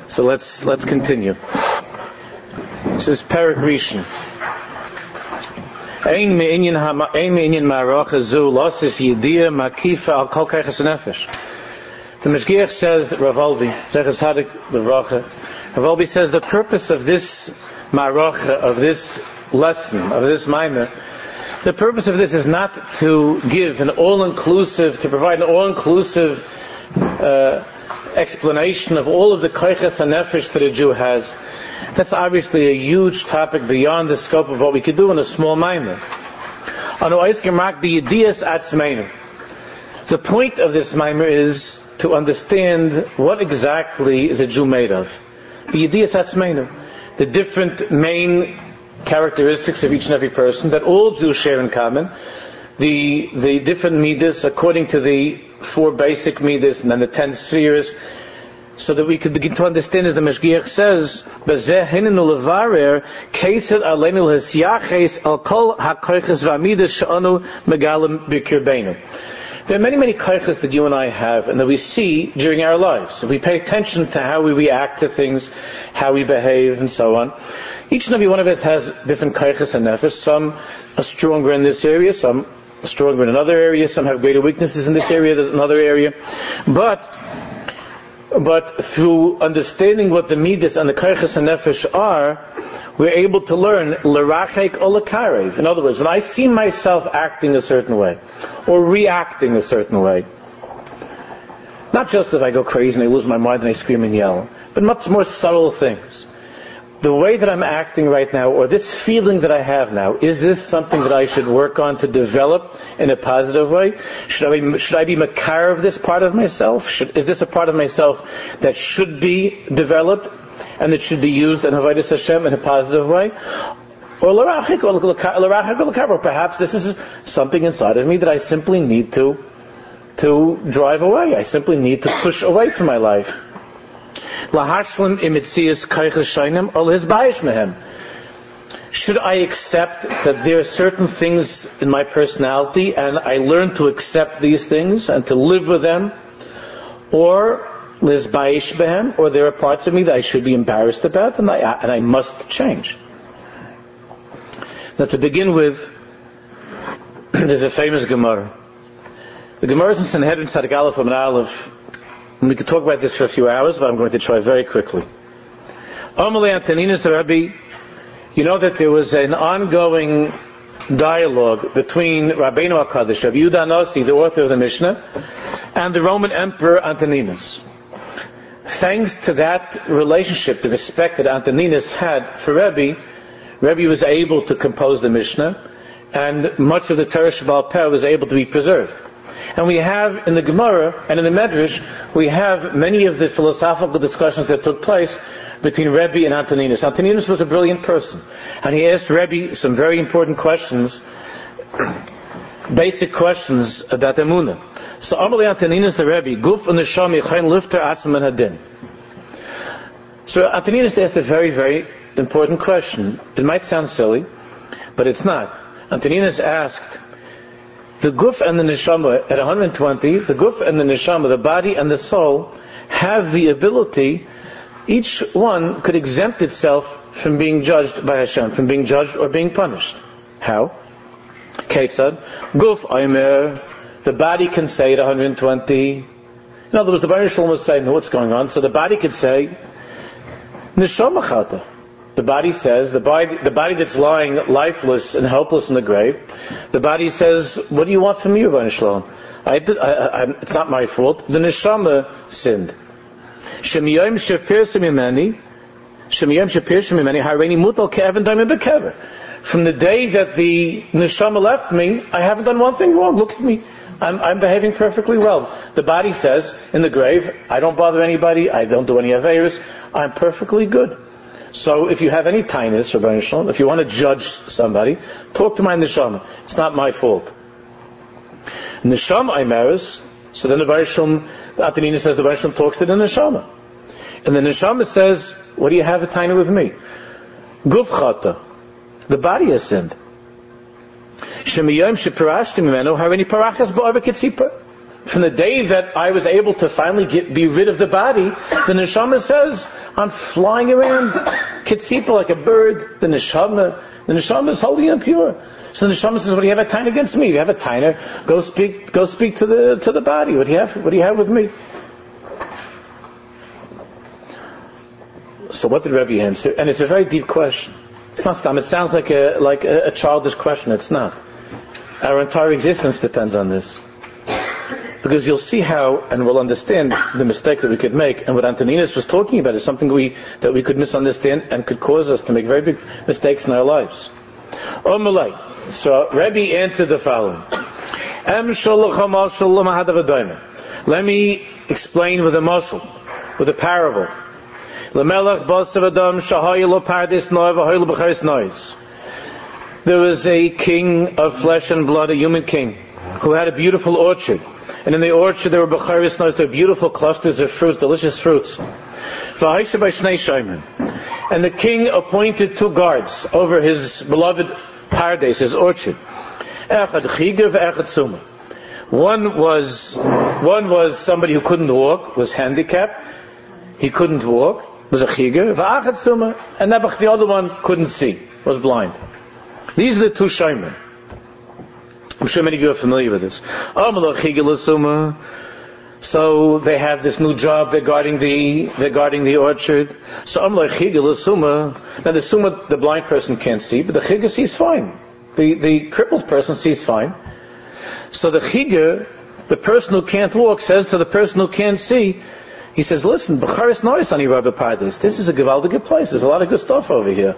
So let's continue. This is Perek Rishon. Ein me'inyan ma'aracha zu losis yediyah makifa al kol keiches nefesh. The Meshgiach says that Rav Wolbe, Zecher Tzadik Livracha, Rav Wolbe says the purpose of this ma'aracha, of this lesson, of this maimer, the purpose of this is not to give an all-inclusive, to provide an all-inclusive explanation of all of the keiches nefesh that a Jew has. That's obviously a huge topic beyond the scope of what we could do in a small maimer. The point of this maimer is to understand what exactly is a Jew made of. The different main characteristics of each and every person that all Jews share in common, the different midas according to the 4 basic midas and then the 10 spheres, so that we could begin to understand, as the Meshgiach says, there are many, many keiches that you and I have and that we see during our lives. If we pay attention to how we react to things, how we behave, and so on. Each and every one of us has different keiches and nefesh. Some are stronger in this area, some are stronger in another area, some have greater weaknesses in this area than another area. But through understanding what the midas and the keiches and nefesh are, we're able to learn l'rachek or l'karev. In other words, when I see myself acting a certain way, or reacting a certain way, not just that I go crazy and I lose my mind and I scream and yell, but much more subtle things. The way that I'm acting right now, or this feeling that I have now, is this something that I should work on to develop in a positive way? Should I be makar of this part of myself? Is this a part of myself that should be developed and that should be used in Avodas Hashem in a positive way? Or perhaps this is something inside of me that I simply need to drive away. I simply need to push away from my life. Should I accept that there are certain things in my personality and I learn to accept these things and to live with them? Or there are parts of me that I should be embarrassed about and I must change? Now, to begin with, there's a famous Gemara. The Gemara is in Sanhedrin Tzadik Aleph Amud Aleph. And we could talk about this for a few hours, but I'm going to try very quickly. Amalei Antoninus the Rebbe, you know that there was an ongoing dialogue between Rabbeinu HaKadosh, Rabbi Yehuda Hanasi, the author of the Mishnah, and the Roman Emperor Antoninus. Thanks to that relationship, the respect that Antoninus had for Rebbe was able to compose the Mishnah, and much of the Torah Sheba'al Peh was able to be preserved. And we have in the Gemara and in the Medrash, we have many of the philosophical discussions that took place between Rebbe and Antoninus. Antoninus was a brilliant person, and he asked Rebbe some very important questions, basic questions about Emunah. So Amalei Antoninus the Rebbe, Guf and Neshama Yechayin Lifter Atzman and Hadin. So Antoninus asked a very, very important question. It might sound silly, but it's not. Antoninus asked, the guf and the neshama at 120, the guf and the neshama, the body and the soul, have the ability, each one could exempt itself from being judged by Hashem, from being judged or being punished. How? Ketzad, guf aimer, the body can say at 120, in other words, the Baruch Shalom was saying, what's going on? So the body could say, neshama chata. The body says, the body that's lying lifeless and helpless in the grave, the body says, what do you want from me, Rabbeinu Shalom? It's not my fault. The neshama sinned. Shemiyom shepirsim mimeni, hareini mutal ke'evan daimim bekever. From the day that the neshama left me, I haven't done one thing wrong. Look at me. I'm behaving perfectly well. The body says, in the grave, I don't bother anybody, I don't do any aveiros, I'm perfectly good. So if you have any tinus, Rabbeinu Shalom, if you want to judge somebody, talk to my neshama. It's not my fault. Neshama Aimeris, so then the Baruch Shalom, Antoninus says the Baruch Shalom talks to the neshama. And the neshama says, what do you have a tiny with me? Guf chata. The body has sinned. Shemiyom sheparashti mimenu harini parachas ba'arva kitzipa. From the day that I was able to finally be rid of the body, the neshama says, I'm flying around, kitzipa, like a bird. The neshama is holy and pure. So the neshama says, what do you have a taina against me? If you have a taina, go speak to the body. What do you have with me? So what did Rebbe answer? And it's a very deep question. It's not stam. It sounds like a childish question. It's not. Our entire existence depends on this. Because you'll see how, and we'll understand the mistake that we could make, and what Antoninus was talking about is something that we could misunderstand and could cause us to make very big mistakes in our lives. So Rebbe answered the following. Let me explain with a mashal, with a parable. There was a king of flesh and blood, a human king, who had a beautiful orchard. And in the orchard there were becharis nois, there were beautiful clusters of fruits, delicious fruits. And the king appointed 2 guards over his beloved paradise, his orchard. One was somebody who couldn't walk, was handicapped. He couldn't walk, was a chiger. And the other one couldn't see, was blind. These are the 2 shaymen. I'm sure many of you are familiar with this. So they have this new job. They're guarding the orchard. So now the summa, the blind person can't see, but the chiger sees fine. The crippled person sees fine. So the chiger, the person who can't walk, says to the person who can't see, he says, listen, B'charis Nois Ani Rabbi Pardes. This is a gewaldige place. There's a lot of good stuff over here.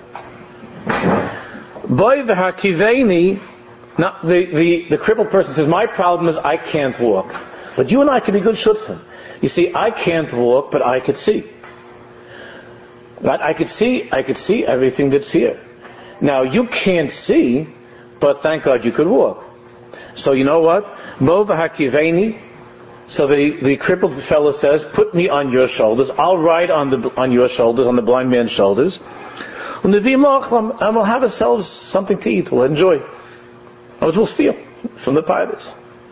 Boy v'hakiveni. Now, the crippled person says, my problem is I can't walk. But you and I can be good shutfim. You see, I can't walk, but I could see. But I could see everything that's here. Now, you can't see, but thank God you could walk. So you know what? Bo v'hakiveni. So the crippled fellow says, put me on your shoulders. I'll ride on your shoulders, on the blind man's shoulders. And we'll have ourselves something to eat. We'll enjoy. Others will steal from the pirates.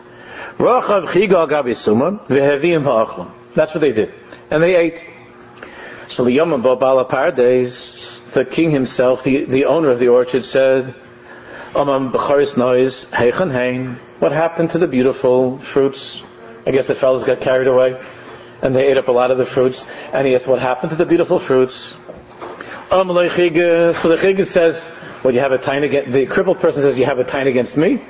That's what they did. And they ate. So the Yom Bala Pardes, the king himself, the owner of the orchard, said, what happened to the beautiful fruits? I guess the fellows got carried away and they ate up a lot of the fruits. And he asked, what happened to the beautiful fruits? So the chiger says, well, you have a taina against, the crippled person says, you have a taina against me?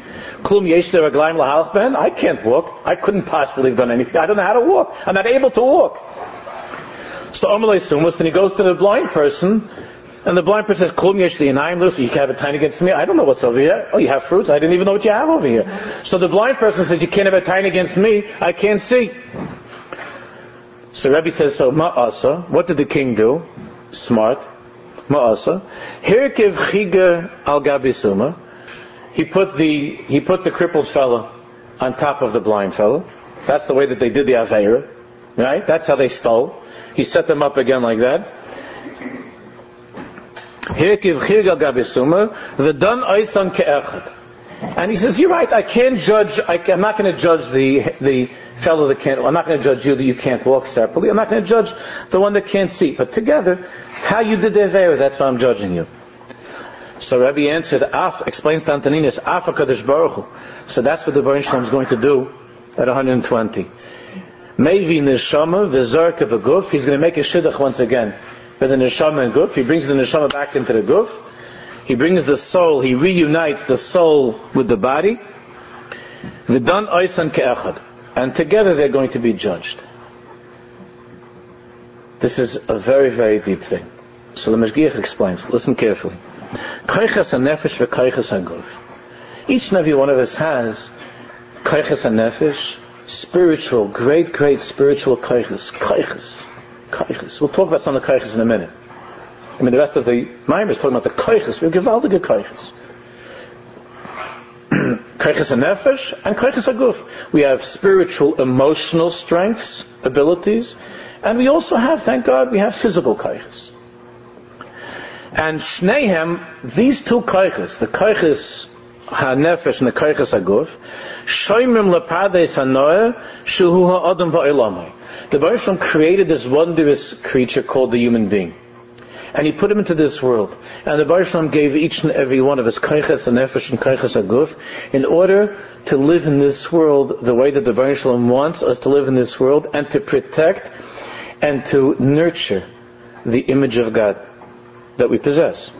I can't walk. I couldn't possibly have done anything. I don't know how to walk. I'm not able to walk. So Amalei Sumas, then he goes to the blind person, and the blind person says, you have a taina against me? I don't know what's over here. Oh, you have fruits? I didn't even know what you have over here. So the blind person says, you can't have a taina against me. I can't see. So Rebbe says, so Ma'asa, what did the king do? Smart. Ma'asa. Hirkiv chiga al gabisuma. He put the crippled fellow on top of the blind fellow. That's the way that they did the Aveira. Right? That's how they stole. He set them up again like that. Hirkiv chiga al gabisuma. V'dan oisan ke'echad. And he says, you're right, I can't judge, I'm not going to judge the fellow that can't, I'm not going to judge you that you can't walk separately, I'm not going to judge the one that can't see, but together, how you did the Aveira, that's why I'm judging you. So Rabbi answered, explains to Antoninus, Afa Kadosh Baruch Hu. So that's what the Baruch Shalom is going to do at 120. Maybe Neshama, V'zarka B'guf, he's going to make a shidduch once again. With the Neshama and Guf, he brings the Neshama back into the Guf, he brings the soul, he reunites the soul with the body. V'dan oisan ke'echad. And together they're going to be judged. This is a very, very deep thing. So the Meshgiach explains, listen carefully. Koiches HaNefesh v'koiches HaGuf. Each and every one of us has koiches HaNefesh, spiritual, great spiritual koiches. Koiches. We'll talk about some of the koiches in a minute. I mean, the rest of the Maimon is talking about the koiches. We're gewaldige koiches. Koiches HaNefesh and koiches HaGuf. We have spiritual, emotional strengths, abilities, and we also have, thank God, we have physical koiches. And Shneihem, these 2 koiches, the koiches HaNefesh and the koiches HaGuf, Shoymrim lepades hanoer shuhu ha'adam va'olamai. The Baruch Shalom created this wondrous creature called the human being. And He put him into this world. And the Baruch Shalom gave each and every one of us kayches hanefesh and kayches haguf in order to live in this world the way that the Baruch Shalom wants us to live in this world, and to protect and to nurture the image of God that we possess.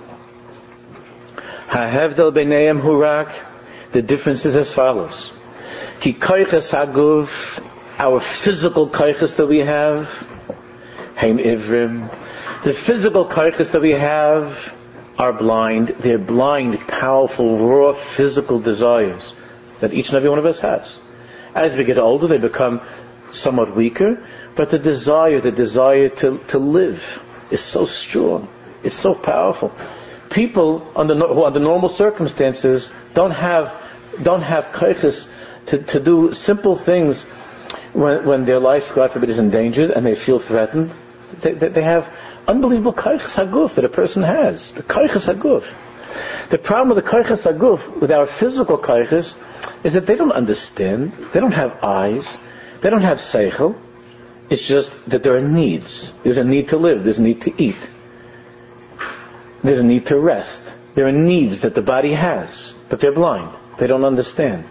Ha'hevdel b'neihem hurak. The difference is as follows. Ki kayches haguf, our physical kayches that we have, heim ivrim. The physical kayches that we have are blind. They're blind, powerful, raw physical desires that each and every one of us has. As we get older, they become somewhat weaker, but the desire to live is so strong. It's so powerful. People who under normal circumstances don't have kayches to do simple things when their life, God forbid, is endangered and they feel threatened. They have unbelievable kayches haguf that a person has. The kayches haguf. The problem with the kayches haguf, with our physical kayches, is that they don't understand. They don't have eyes. They don't have seichel. It's just that there are needs. There's a need to live. There's a need to eat. There's a need to rest. There are needs that the body has, but they're blind. They don't understand.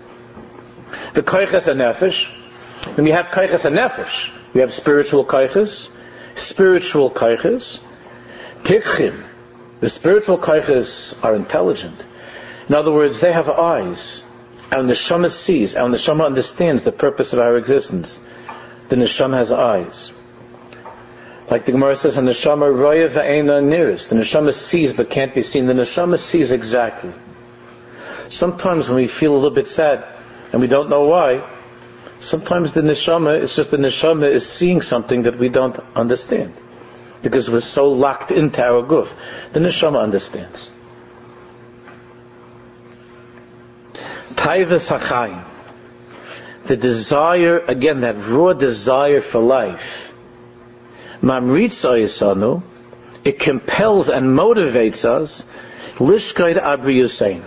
The kayches hanefesh. When we have kayches hanefesh, we have spiritual kayches. Spiritual kayches, pikchim. The spiritual kayches are intelligent. In other words, they have eyes. Our neshama sees. Our neshama understands the purpose of our existence. The neshama has eyes. Like the Gemara says, "Neshama roya v'eina niris." The neshama sees but can't be seen. The neshama sees exactly. Sometimes when we feel a little bit sad and we don't know why, sometimes the neshama is seeing something that we don't understand, because we're so locked into our guf. The neshama understands. Taivas hachayim, the desire, again, that raw desire for life. Mamritza yisanu, it compels and motivates us. Lishkaid abriyuseinu.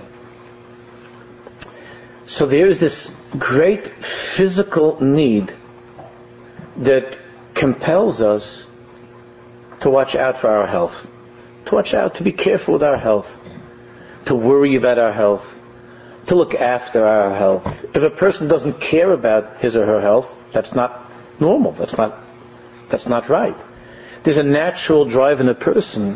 So there is this great physical need that compels us to watch out for our health, to watch out, to be careful with our health, to worry about our health, to look after our health. If a person doesn't care about his or her health, that's not normal. That's not right. There's a natural drive in a person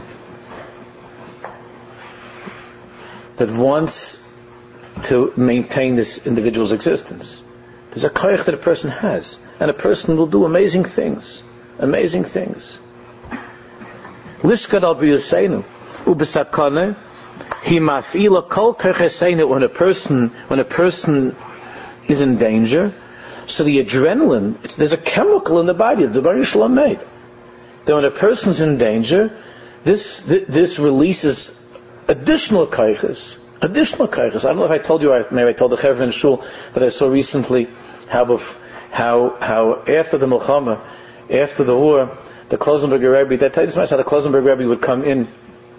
that wants to maintain this individual's existence. There's a koyach that a person has, and a person will do amazing things. Amazing things. Lishkad al b'yuseinu ubesakane hi maf'ila kol kocheseinu. When a person is in danger, so the adrenaline, there's a chemical in the body that the Baruch Shalom made, that when a person's in danger, this releases additional koyches. I don't know if I told you, maybe I told the Chevron Shul that I saw recently how after the Milchama, after the war, the Klosenberger Rebbe, that tells us how the Klosenberger Rebbe would come in.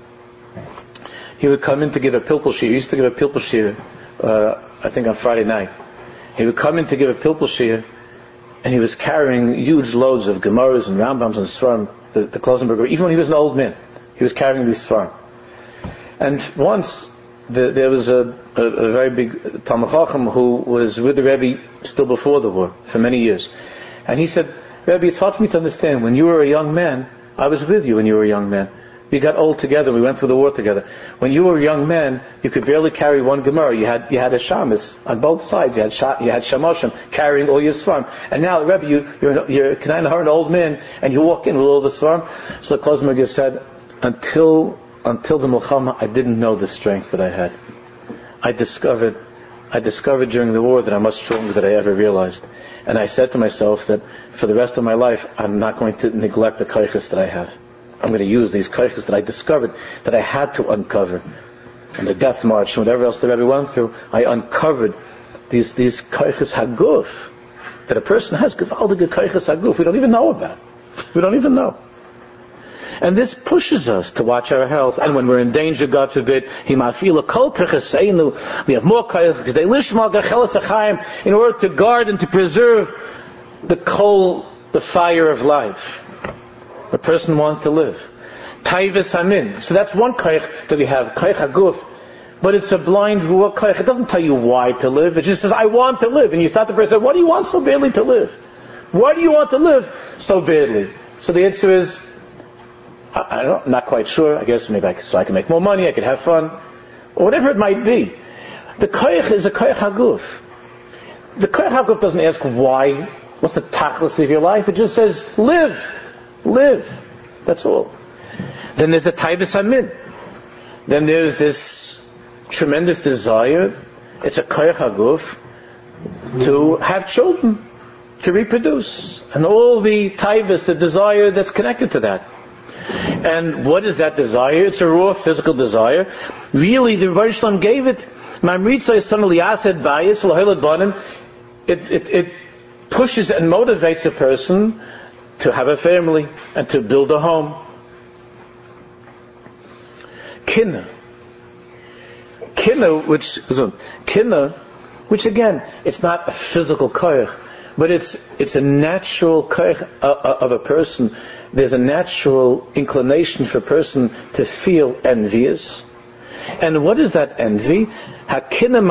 He would come in to give a pilpul shir. He used to give a pilpul shir, I think on Friday night. He would come in to give a pilpul shir, and he was carrying huge loads of Gemaras and Rambams and Sfarim. The Klosenberger, even when he was an old man, he was carrying these Sfarim. And once there was a very big Talmid Chacham who was with the Rebbe still before the war for many years, and he said, "Rebbe, it's hard for me to understand. When you were a young man, I was with you when you were a young man. We got old together. We went through the war together. When you were a young man, you could barely carry one Gemara. You had a shamus on both sides. You had shamoshim carrying all your svarim. And now, Rebbe, you're kind of an old man, and you walk in with all the svarim." So the Klosenberger said, until the Milchama, I didn't know the strength that I had. I discovered during the war that I'm much stronger than I ever realized. And I said to myself that for the rest of my life, I'm not going to neglect the kayches that I have. I'm going to use these kayches that I discovered, that I had to uncover. On the death march, and whatever else the Rebbe went through, I uncovered these kayches haguf, that a person has, gewaldige kayches haguf, we don't even know about. We don't even know. And this pushes us to watch our health. And when we're in danger, God forbid, we have more koyach in order to guard and to preserve the coal, the fire of life. The person wants to live. Taivas hamin. So that's one koyach that we have, koyach haguf. But it's a blind ruach koyach. It doesn't tell you why to live. It just says, I want to live. And you stop the person, what do you want so badly to live? Why do you want to live so badly? So the answer is, I don't know, I'm not quite sure. I guess maybe so I can make more money, I can have fun, or whatever it might be. The koyach is a koyach haguf. The koyach haguf doesn't ask why, what's the tachlis of your life. It just says, live. That's all. Then there's the taivas hamin. Then there's this tremendous desire. It's a koyach haguf to have children, to reproduce, and all the taivas, the desire that's connected to that. And what is that desire? It's a raw physical desire. Really, the Rebbe Shalom gave it. It pushes and motivates a person to have a family and to build a home. Kinna, which again, it's not a physical koyach, but it's a natural koyach of a person. There's a natural inclination for a person to feel envious. And what is that envy? That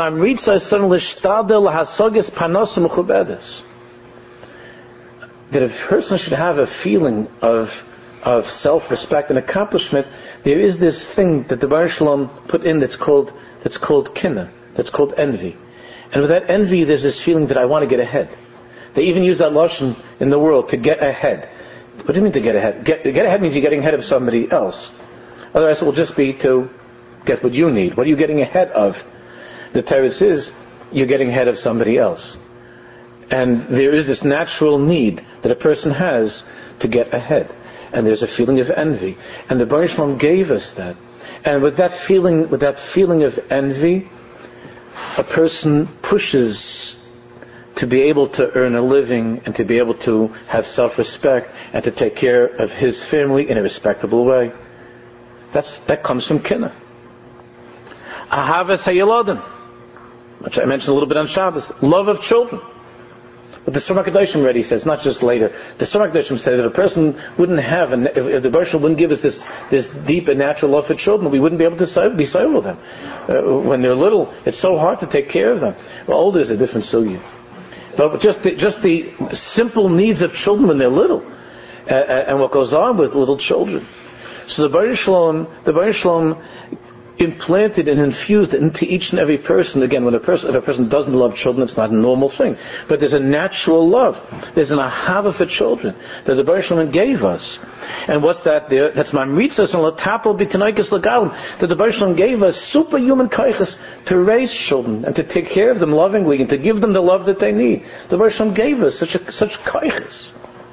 a person should have a feeling of self-respect and accomplishment. There is this thing that the Baruch Shalom put in that's called kinna, that's called envy. And with that envy, there's this feeling that I want to get ahead. They even use that lashon in the world, to get ahead. What do you mean to get ahead? Get ahead means you're getting ahead of somebody else. Otherwise it will just be to get what you need. What are you getting ahead of? The teretz is, you're getting ahead of somebody else. And there is this natural need that a person has to get ahead. And there's a feeling of envy. And the Baruch Shalom gave us that. And with that feeling of envy, a person pushes to be able to earn a living and to be able to have self-respect and to take care of his family in a respectable way. That comes from kinna. Ahavas hayeladim, which I mentioned a little bit on Shabbos. Love of children. But the Surah HaKadoshim already says, not just later. The Surah HaKadoshim said that if a person wouldn't have, if the Baruch Shalom wouldn't give us this deep and natural love for children, we wouldn't be able to be served with them. When they're little, it's so hard to take care of them. Well, older is a different sugya. But just the simple needs of children when they're little, and what goes on with little children. So the Baruch Shalom implanted and infused into each and every person. Again, if a person doesn't love children, it's not a normal thing. But there's a natural love. There's an ahava for children that the Baruch Shalom gave us. And what's that there? That's mamritzas and latapel b'tinoikos legalim. That the Baruch Shalom gave us superhuman koiches to raise children and to take care of them lovingly and to give them the love that they need. The Baruch Shalom gave us such koiches.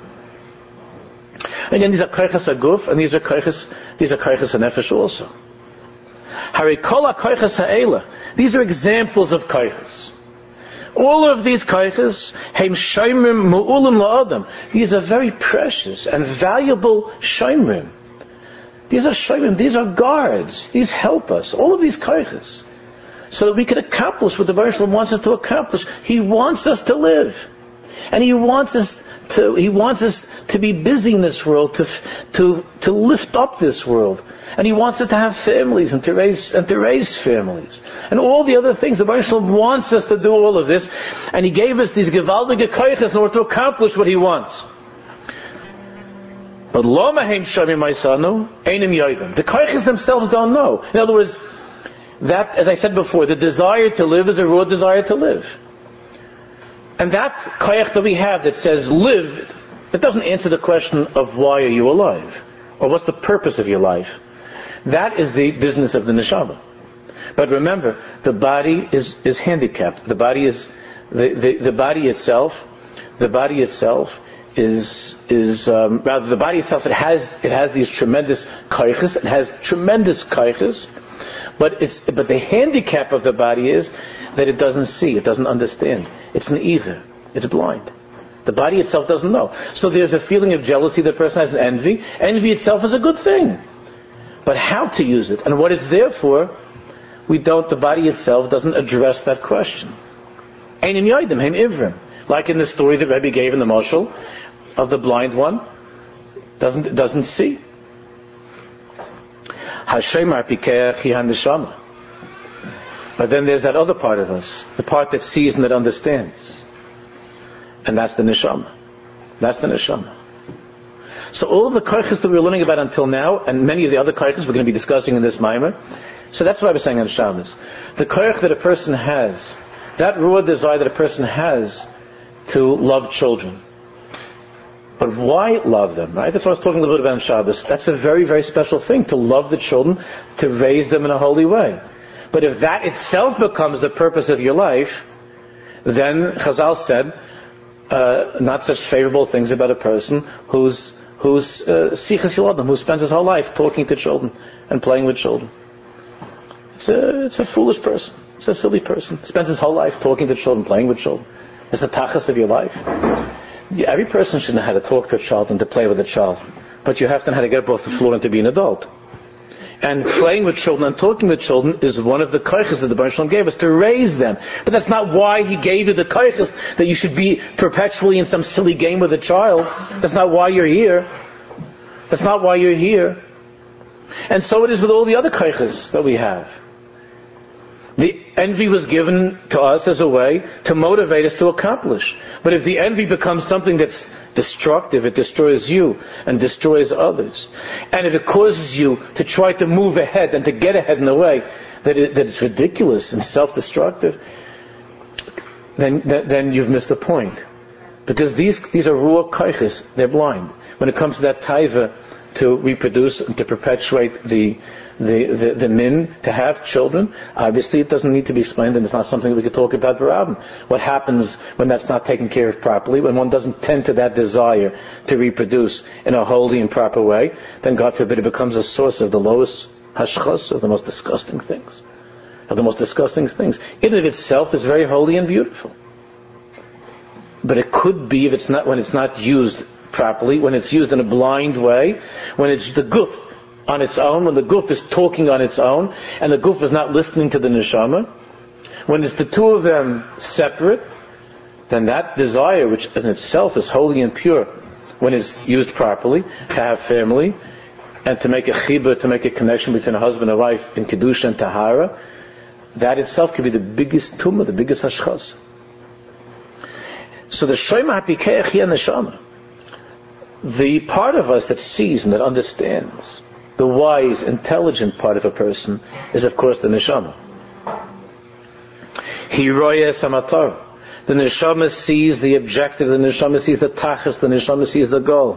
Again, these are koiches aguf, and these are koiches hanefesh also. These are examples of koiches. All of these koiches, these are very precious and valuable shoymrim. These are shoymrim, these are guards, these help us. All of these koiches. So that we can accomplish what the Baruch Shalom wants us to accomplish. He wants us to live. And He wants us to be busy in this world, to lift up this world. And He wants us to have families and to raise families. And all the other things. The Baruch Shalom wants us to do all of this. And He gave us these gewaldige koiches in order to accomplish what He wants. But lo mahem shamim ma'isanu einim yoydim. The koiches themselves don't know. In other words, that, as I said before, the desire to live is a raw desire to live. And that koyach that we have that says live, it doesn't answer the question of why are you alive? Or what's the purpose of your life? That is the business of the neshama. But remember, the body is handicapped. The body is the body itself. The body itself is rather the body itself. It has these tremendous koiches. It has tremendous koiches. But the handicap of the body is that it doesn't see. It doesn't understand. It's an either. It's blind. The body itself doesn't know. So there's a feeling of jealousy the person has, and envy. Envy itself is a good thing. But how to use it and what it's there for, the body itself doesn't address that question. Einim yoidim, heim ivrim. Like in the story that Rebbe gave in the Moshel of the blind one, doesn't see. Hashemar pikeach hi haneshama. But then there's that other part of us, the part that sees and that understands. And that's the neshama. That's the neshama. So all of the koiches that we're learning about until now, and many of the other koiches we're going to be discussing in this mimer, so that's what I was saying on Shabbos. The koich that a person has, that raw desire that a person has to love children. But why love them, right? That's what I was talking a little bit about on Shabbos. That's a very, very special thing, to love the children, to raise them in a holy way. But if that itself becomes the purpose of your life, then Chazal said, not such favorable things about a person who's sichas yiladim, who spends his whole life talking to children and playing with children. It's a foolish person. It's a silly person. Spends his whole life talking to children, playing with children. It's the tachas of your life. Every person should know how to talk to a child and to play with a child. But you have to know how to get up off the floor and to be an adult. And playing with children and talking with children is one of the koiches that the Baruch Shalom gave us, to raise them. But that's not why he gave you the koiches, that you should be perpetually in some silly game with a child. That's not why you're here. That's not why you're here. And so it is with all the other koiches that we have. The envy was given to us as a way to motivate us to accomplish. But if the envy becomes something that's destructive, it destroys you and destroys others. And if it causes you to try to move ahead and to get ahead in a way that it's ridiculous and self-destructive, then you've missed the point. Because these are ruach koiches, they're blind. When it comes to that taiva to reproduce and to perpetuate the min, to have children, obviously it doesn't need to be explained, and it's not something that we could talk about Barabim. What happens when that's not taken care of properly, when one doesn't tend to that desire to reproduce in a holy and proper way, then God forbid it becomes a source of the lowest hashchas, of the most disgusting things. In and of itself is very holy and beautiful. But it could be, when it's not used properly, when it's used in a blind way, when it's the guf on its own, when the guf is talking on its own, and the guf is not listening to the neshama, when it's the two of them separate, then that desire, which in itself is holy and pure, when it's used properly, to have family, and to make a chibur, to make a connection between a husband and wife in kedusha and tahara, that itself could be the biggest tumah, the biggest hashchas. So the shoyma hapikeach hi neshama, the part of us that sees and that understands, the wise, intelligent part of a person, is of course the neshama. Hiroya samatar. The neshama sees the objective, the neshama sees the tachas, the neshama sees the goal.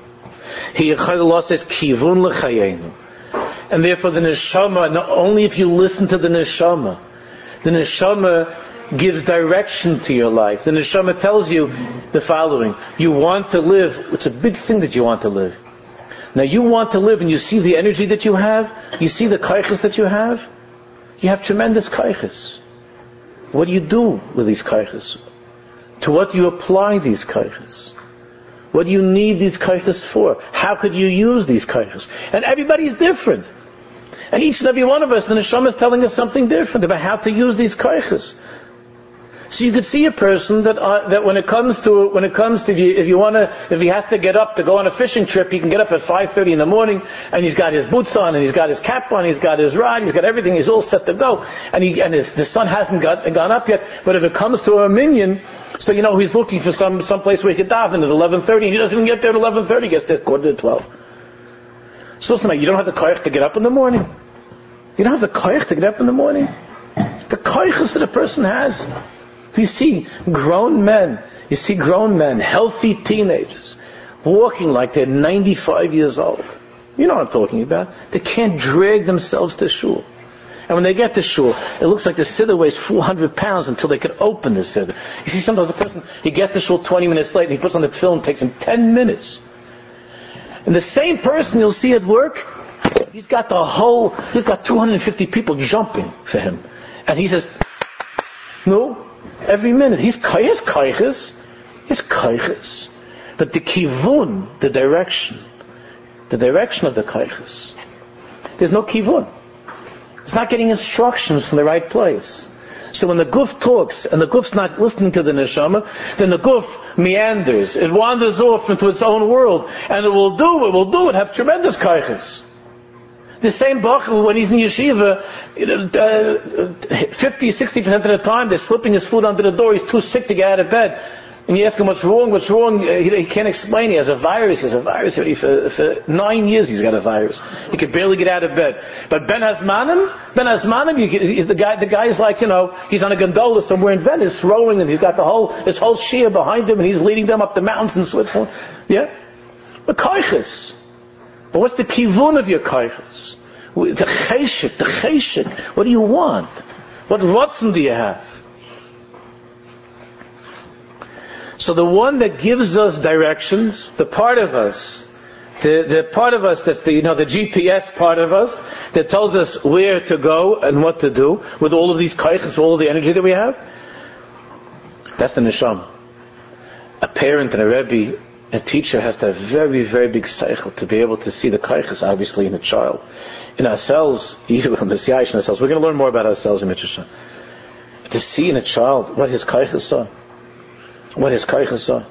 Kivun l'chayenu. And therefore the neshama, not only if you listen to the neshama gives direction to your life. The neshama tells you the following: you want to live. It's a big thing that you want to live. Now you want to live, and you see the energy that you have, you see the kaiches that you have tremendous kaiches. What do you do with these kaiches? To what do you apply these kaiches? What do you need these kaiches for? How could you use these kaiches? And everybody is different. And each and every one of us, the neshama is telling us something different about how to use these kaiches. So you could see a person that when it comes to if he has to get up to go on a fishing trip, he can get up at 5:30 in the morning, and he's got his boots on, and he's got his cap on, he's got his rod, he's got everything, he's all set to go, and the sun hasn't gone up yet. But if it comes to a minyan, so he's looking for some place where he could daven at 11:30, and he doesn't even get there at 11:30, he gets there at 11:45. So listen, you don't have the koyach to get up in the morning. You don't have the koyach to get up in the morning. The koyach that a person has. You see grown men, healthy teenagers, walking like they're 95 years old. You know what I'm talking about. They can't drag themselves to shul. And when they get to shul, it looks like the siddur weighs 400 pounds until they could open the siddur. You see, sometimes a person, he gets to shul 20 minutes late, and he puts on the tefillin, it takes him 10 minutes. And the same person you'll see at work, he's got 250 people jumping for him. And he says, no, every minute. He has kaiches. It's koiches. But the kivun, the direction of the koiches, there's no kivun. It's not getting instructions from the right place. So when the guf talks, and the guf's not listening to the neshama, then the guf meanders. It wanders off into its own world. And it will have tremendous koiches. The same Bach, when he's in yeshiva, 50-60% of the time, they're slipping his food under the door. He's too sick to get out of bed. And you ask him, what's wrong? He can't explain. He has a virus. Already for 9 years he's got a virus. He can barely get out of bed. But Ben Hazmanim, the guy is like, he's on a gondola somewhere in Venice, rowing, and he's got his whole Shia behind him, and he's leading them up the mountains in Switzerland. Yeah? The koiches. But what's the kivun of your koiches? The cheshik. What do you want? What rotzen do you have? So the one that gives us directions, the part of us, the part of us that's the GPS part of us, that tells us where to go and what to do, with all of these koiches, all of the energy that we have, that's the neshama. A parent and a rebbe, a teacher has to have very, very big seichel to be able to see the koiches, obviously, in a child. In ourselves, even in ourselves, we're going to learn more about ourselves in Mitzvah. To see in a child what his koiches are. What his koiches are.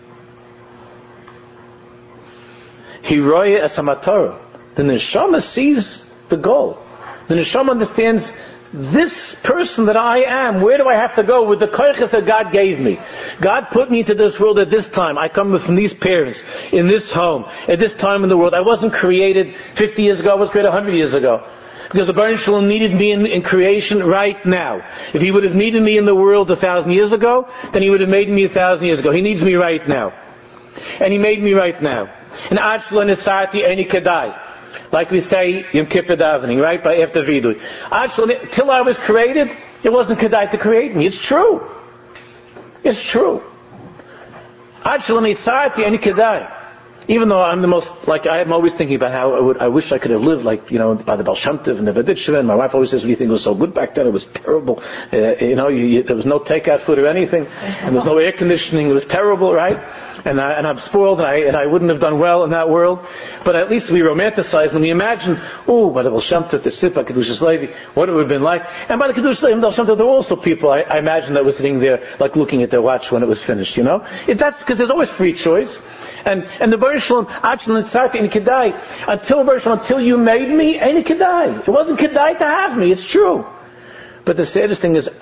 Hiroye as hamatara. The neshama sees the goal. The neshama understands this person that I am. Where do I have to go with the koiches that God gave me? God put me into this world at this time. I come from these parents, in this home, at this time in the world. I wasn't created 50 years ago. I was created 100 years ago. Because the Baruch Shalom needed me in creation right now. If He would have needed me in the world 1,000 years ago, then He would have made me 1,000 years ago. He needs me right now. And He made me right now. And Achla Nitzarti Eni Kedai. Like we say, Yom Kippur davening, right? By after Vidui. Achla, till I was created, it wasn't Kedai to create me. It's true. It's true. Achla Nitzarti Eni Kedai. Even though I'm I'm always thinking about how I wish I could have lived by the Baal Shem Tov and the Veditsheva, and my wife always says, "What do you think was so good back then? It was terrible. There was no takeout food or anything, and there was no air conditioning. It was terrible, right?" And I'm spoiled, and I wouldn't have done well in that world. But at least we romanticize when we imagine, by the Baal Shem Tov, the Sippa, Kedushas Levi, what it would have been like. And by the Kedushas Levi and Baal Shem Tov, there were also people I imagine that were sitting there, like looking at their watch when it was finished. That's because there's always free choice. And the Baruch Shalom, Achlan Tzarti Eni Kedai, until you made me, Eni Kedai. It wasn't Kedai to have me, it's true. But the saddest thing is,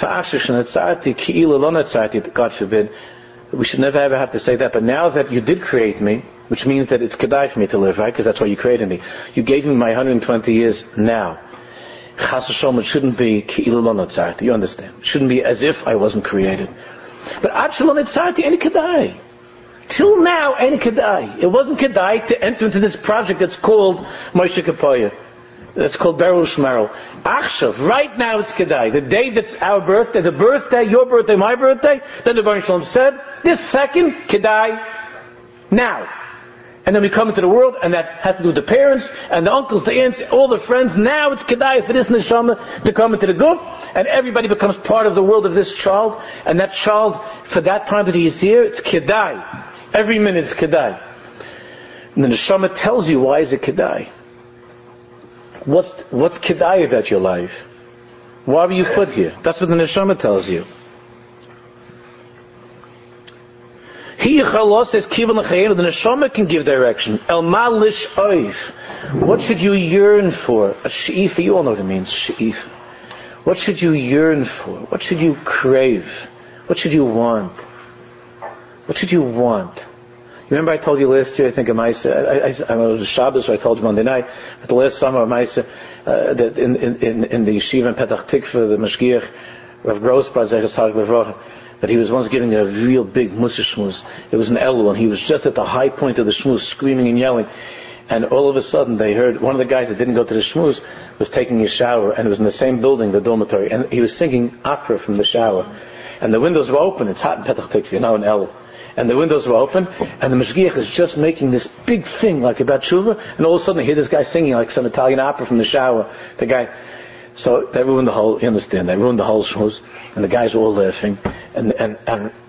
God forbid, we should never ever have to say that, but now that you did create me, which means that it's Kedai for me to live, right? Because that's why you created me. You gave me my 120 years now. Chas v'sholom, it shouldn't be Ki'ilu lo notzarti. You understand? It shouldn't be as if I wasn't created. But Achlan Tzarti Eni Kedai. Till now, ain't Kedai. It wasn't Kedai to enter into this project that's called Moshe Kapaya. That's called Beryl Shmerel. Achshav, right now it's Kedai. The day that's our birthday, your birthday, my birthday, then the Baruch Shalom said, this second, Kedai, now. And then we come into the world, and that has to do with the parents, and the uncles, the aunts, all the friends. Now it's Kedai for this neshama to come into the guf, and everybody becomes part of the world of this child, and that child, for that time that he is here, it's Kedai. Every minute is Kedai. And the neshama tells you, why is it Kedai? What's Kedai about your life? Why were you put here? That's what the neshama tells you. The neshama can give direction. El malish oif. What should you yearn for? A she'ifa, you all know what it means, she'ifa. What should you yearn for? What should you crave? What should you want? What should you want? You remember I told you last year, I think, of Maisa, I was Shabbos, so I told you Monday night, but the last summer of Maisa, that in the yeshiva in Petach Tikva, the Mashgiach, Rav Grossbad, Zeches Harik Levrocha, that he was once giving a real big Mussar shmuz. It was in Elul, and he was just at the high point of the shmuz, screaming and yelling. And all of a sudden, they heard one of the guys that didn't go to the shmuz was taking a shower, and it was in the same building, the dormitory, and he was singing opera from the shower. And the windows were open. It's hot in Petach Tikva, in Elul. And the windows were open, and the Mashgiach is just making this big thing, like about tshuva, and all of a sudden, I hear this guy singing like some Italian opera from the shower. The guy, so that ruined the whole, you understand, that ruined the whole shmuz, and the guys were all laughing, and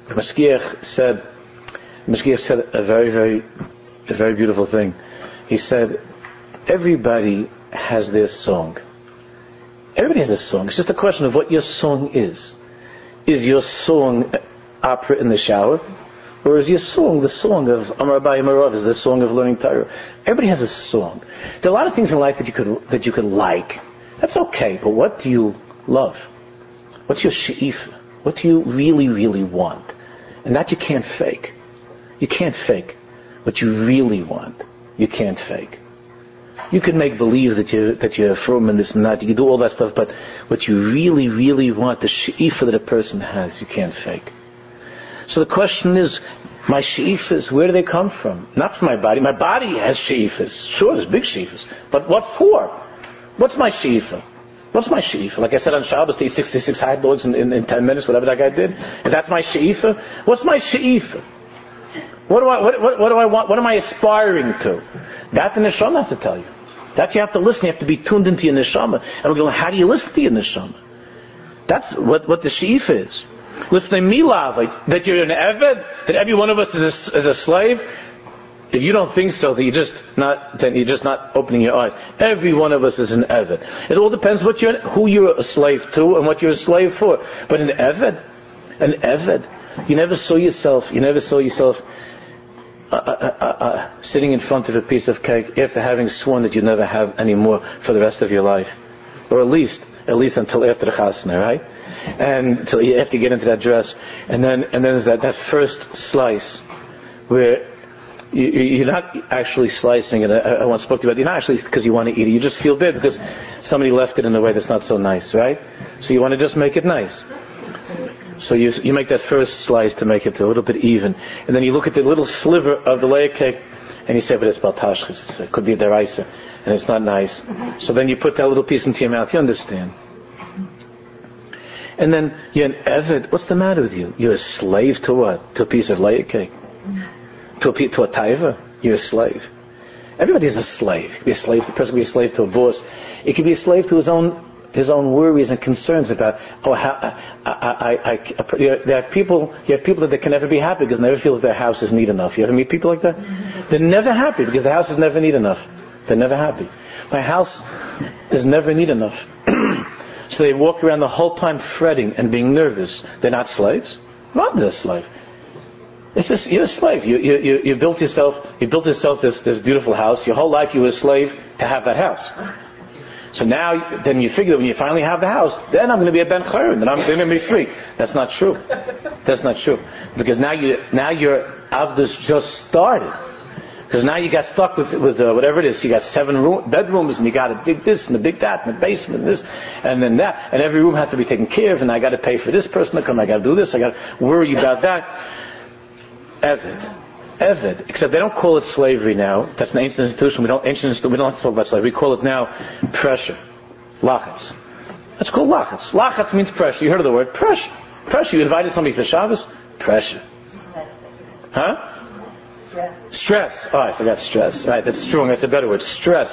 Mashgiach said a very beautiful thing. He said, everybody has their song. Everybody has a song. It's just a question of what your song is. Is your song opera in the shower? Or is your song the song of Amar Abaye Marav, is the song of learning Torah? Everybody has a song. There are a lot of things in life that you could like. That's okay, but what do you love? What's your she'if? What do you really want? And that you can't fake. You can't fake what you really want. You can't fake. You can make believe that you're from and this and that. You can do all that stuff, but what you really want, the she'if that a person has, you can't fake. So the question is, my she'ifas, where do they come from? Not from my body. My body has she'ifas. Sure, there's big she'ifas. But what for? What's my she'ifa? What's my she'ifa? Like I said on Shabbos, to eat 66 hot dogs in 10 minutes, whatever that guy did. If that's my she'ifa, what's my she'ifa? What do I want? What am I aspiring to? That the neshama has to tell you. That you have to listen. You have to be tuned into your neshama. And we're going, how do you listen to your neshama? That's what the she'ifa is. Lifnei milav, like that you're an eved, that every one of us is a slave. If you don't think so, then you're just not opening your eyes. Every one of us is an eved. It all depends who you're a slave to and what you're a slave for. But an eved, you never saw yourself sitting in front of a piece of cake after having sworn that you'd never have any more for the rest of your life, or at least until after the chasna, right? And until you have to get into that dress, and then there's that first slice where you're not actually slicing it. I once spoke to you about it. You're not actually because you want to eat it. You just feel bad because somebody left it in a way that's not so nice, right? So you want to just make it nice. So you make that first slice to make it a little bit even, and then you look at the little sliver of the layer cake, and you say, "But it's baltashchis. It could be deraisa, and it's not nice." So then you put that little piece into your mouth. You understand? And then you're an eved. What's the matter with you? You're a slave to what? To a piece of layer cake? To a taiva? You're a slave. Everybody is a slave. It could be a slave. The person could be a slave to a boss. It could be a slave to his own worries and concerns about. You have people that they can never be happy because they never feel that their house is neat enough. You ever meet people like that? They're never happy because the house is never neat enough. They're never happy. My house is never neat enough. So they walk around the whole time fretting and being nervous. They're not slaves. Not they're a slave. It's just you're a slave. You built yourself this beautiful house. Your whole life you were a slave to have that house. So now, then you figure that when you finally have the house, then I'm going to be a ben chayrin, then I'm going to be free. That's not true. That's not true. Because now your avdus just started. Because now you got stuck with whatever it is. You got 7 bedrooms, and you got a big this and a big that, and a basement, and this, and then that, and every room has to be taken care of. And I got to pay for this person to come. I got to do this. I got to worry about that. Eved. Except they don't call it slavery now. That's an ancient institution. We don't have to talk about slavery. We call it now pressure. Lachatz. That's called lachatz. Lachatz means pressure. You heard of the word pressure. Pressure. You invited somebody for Shabbos. Pressure. Huh? Stress. Oh, I forgot stress. Right, that's strong. That's a better word. Stress.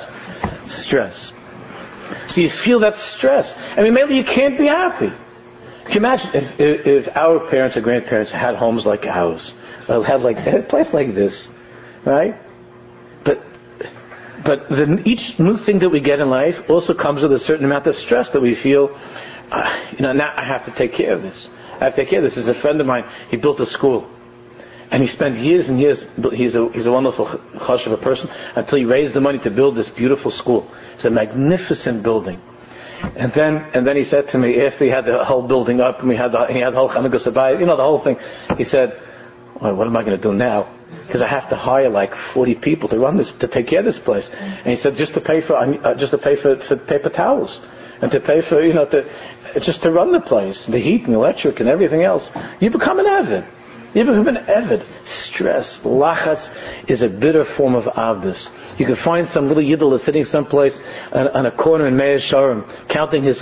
So you feel that stress. I mean, maybe you can't be happy. Can you imagine if our parents or grandparents had homes like ours? Or had a place like this, right? But then each new thing that we get in life also comes with a certain amount of stress that we feel, now I have to take care of this. This is a friend of mine. He built a school. And he spent years and years, he's a wonderful chush of a person, until he raised the money to build this beautiful school. It's a magnificent building. And then he said to me, after he had the whole building up, and he had the whole Chanukah Sabayis, the whole thing, he said, well, what am I going to do now? Because I have to hire like 40 people to run this, to take care of this place. And he said, just to pay for paper towels, and to pay for, just to run the place, the heat and the electric and everything else. You become an eved. You become an eved. Stress, lachatz, is a bitter form of avdus. You can find some little yidel that's sitting someplace on a corner in Meir Sharm, counting his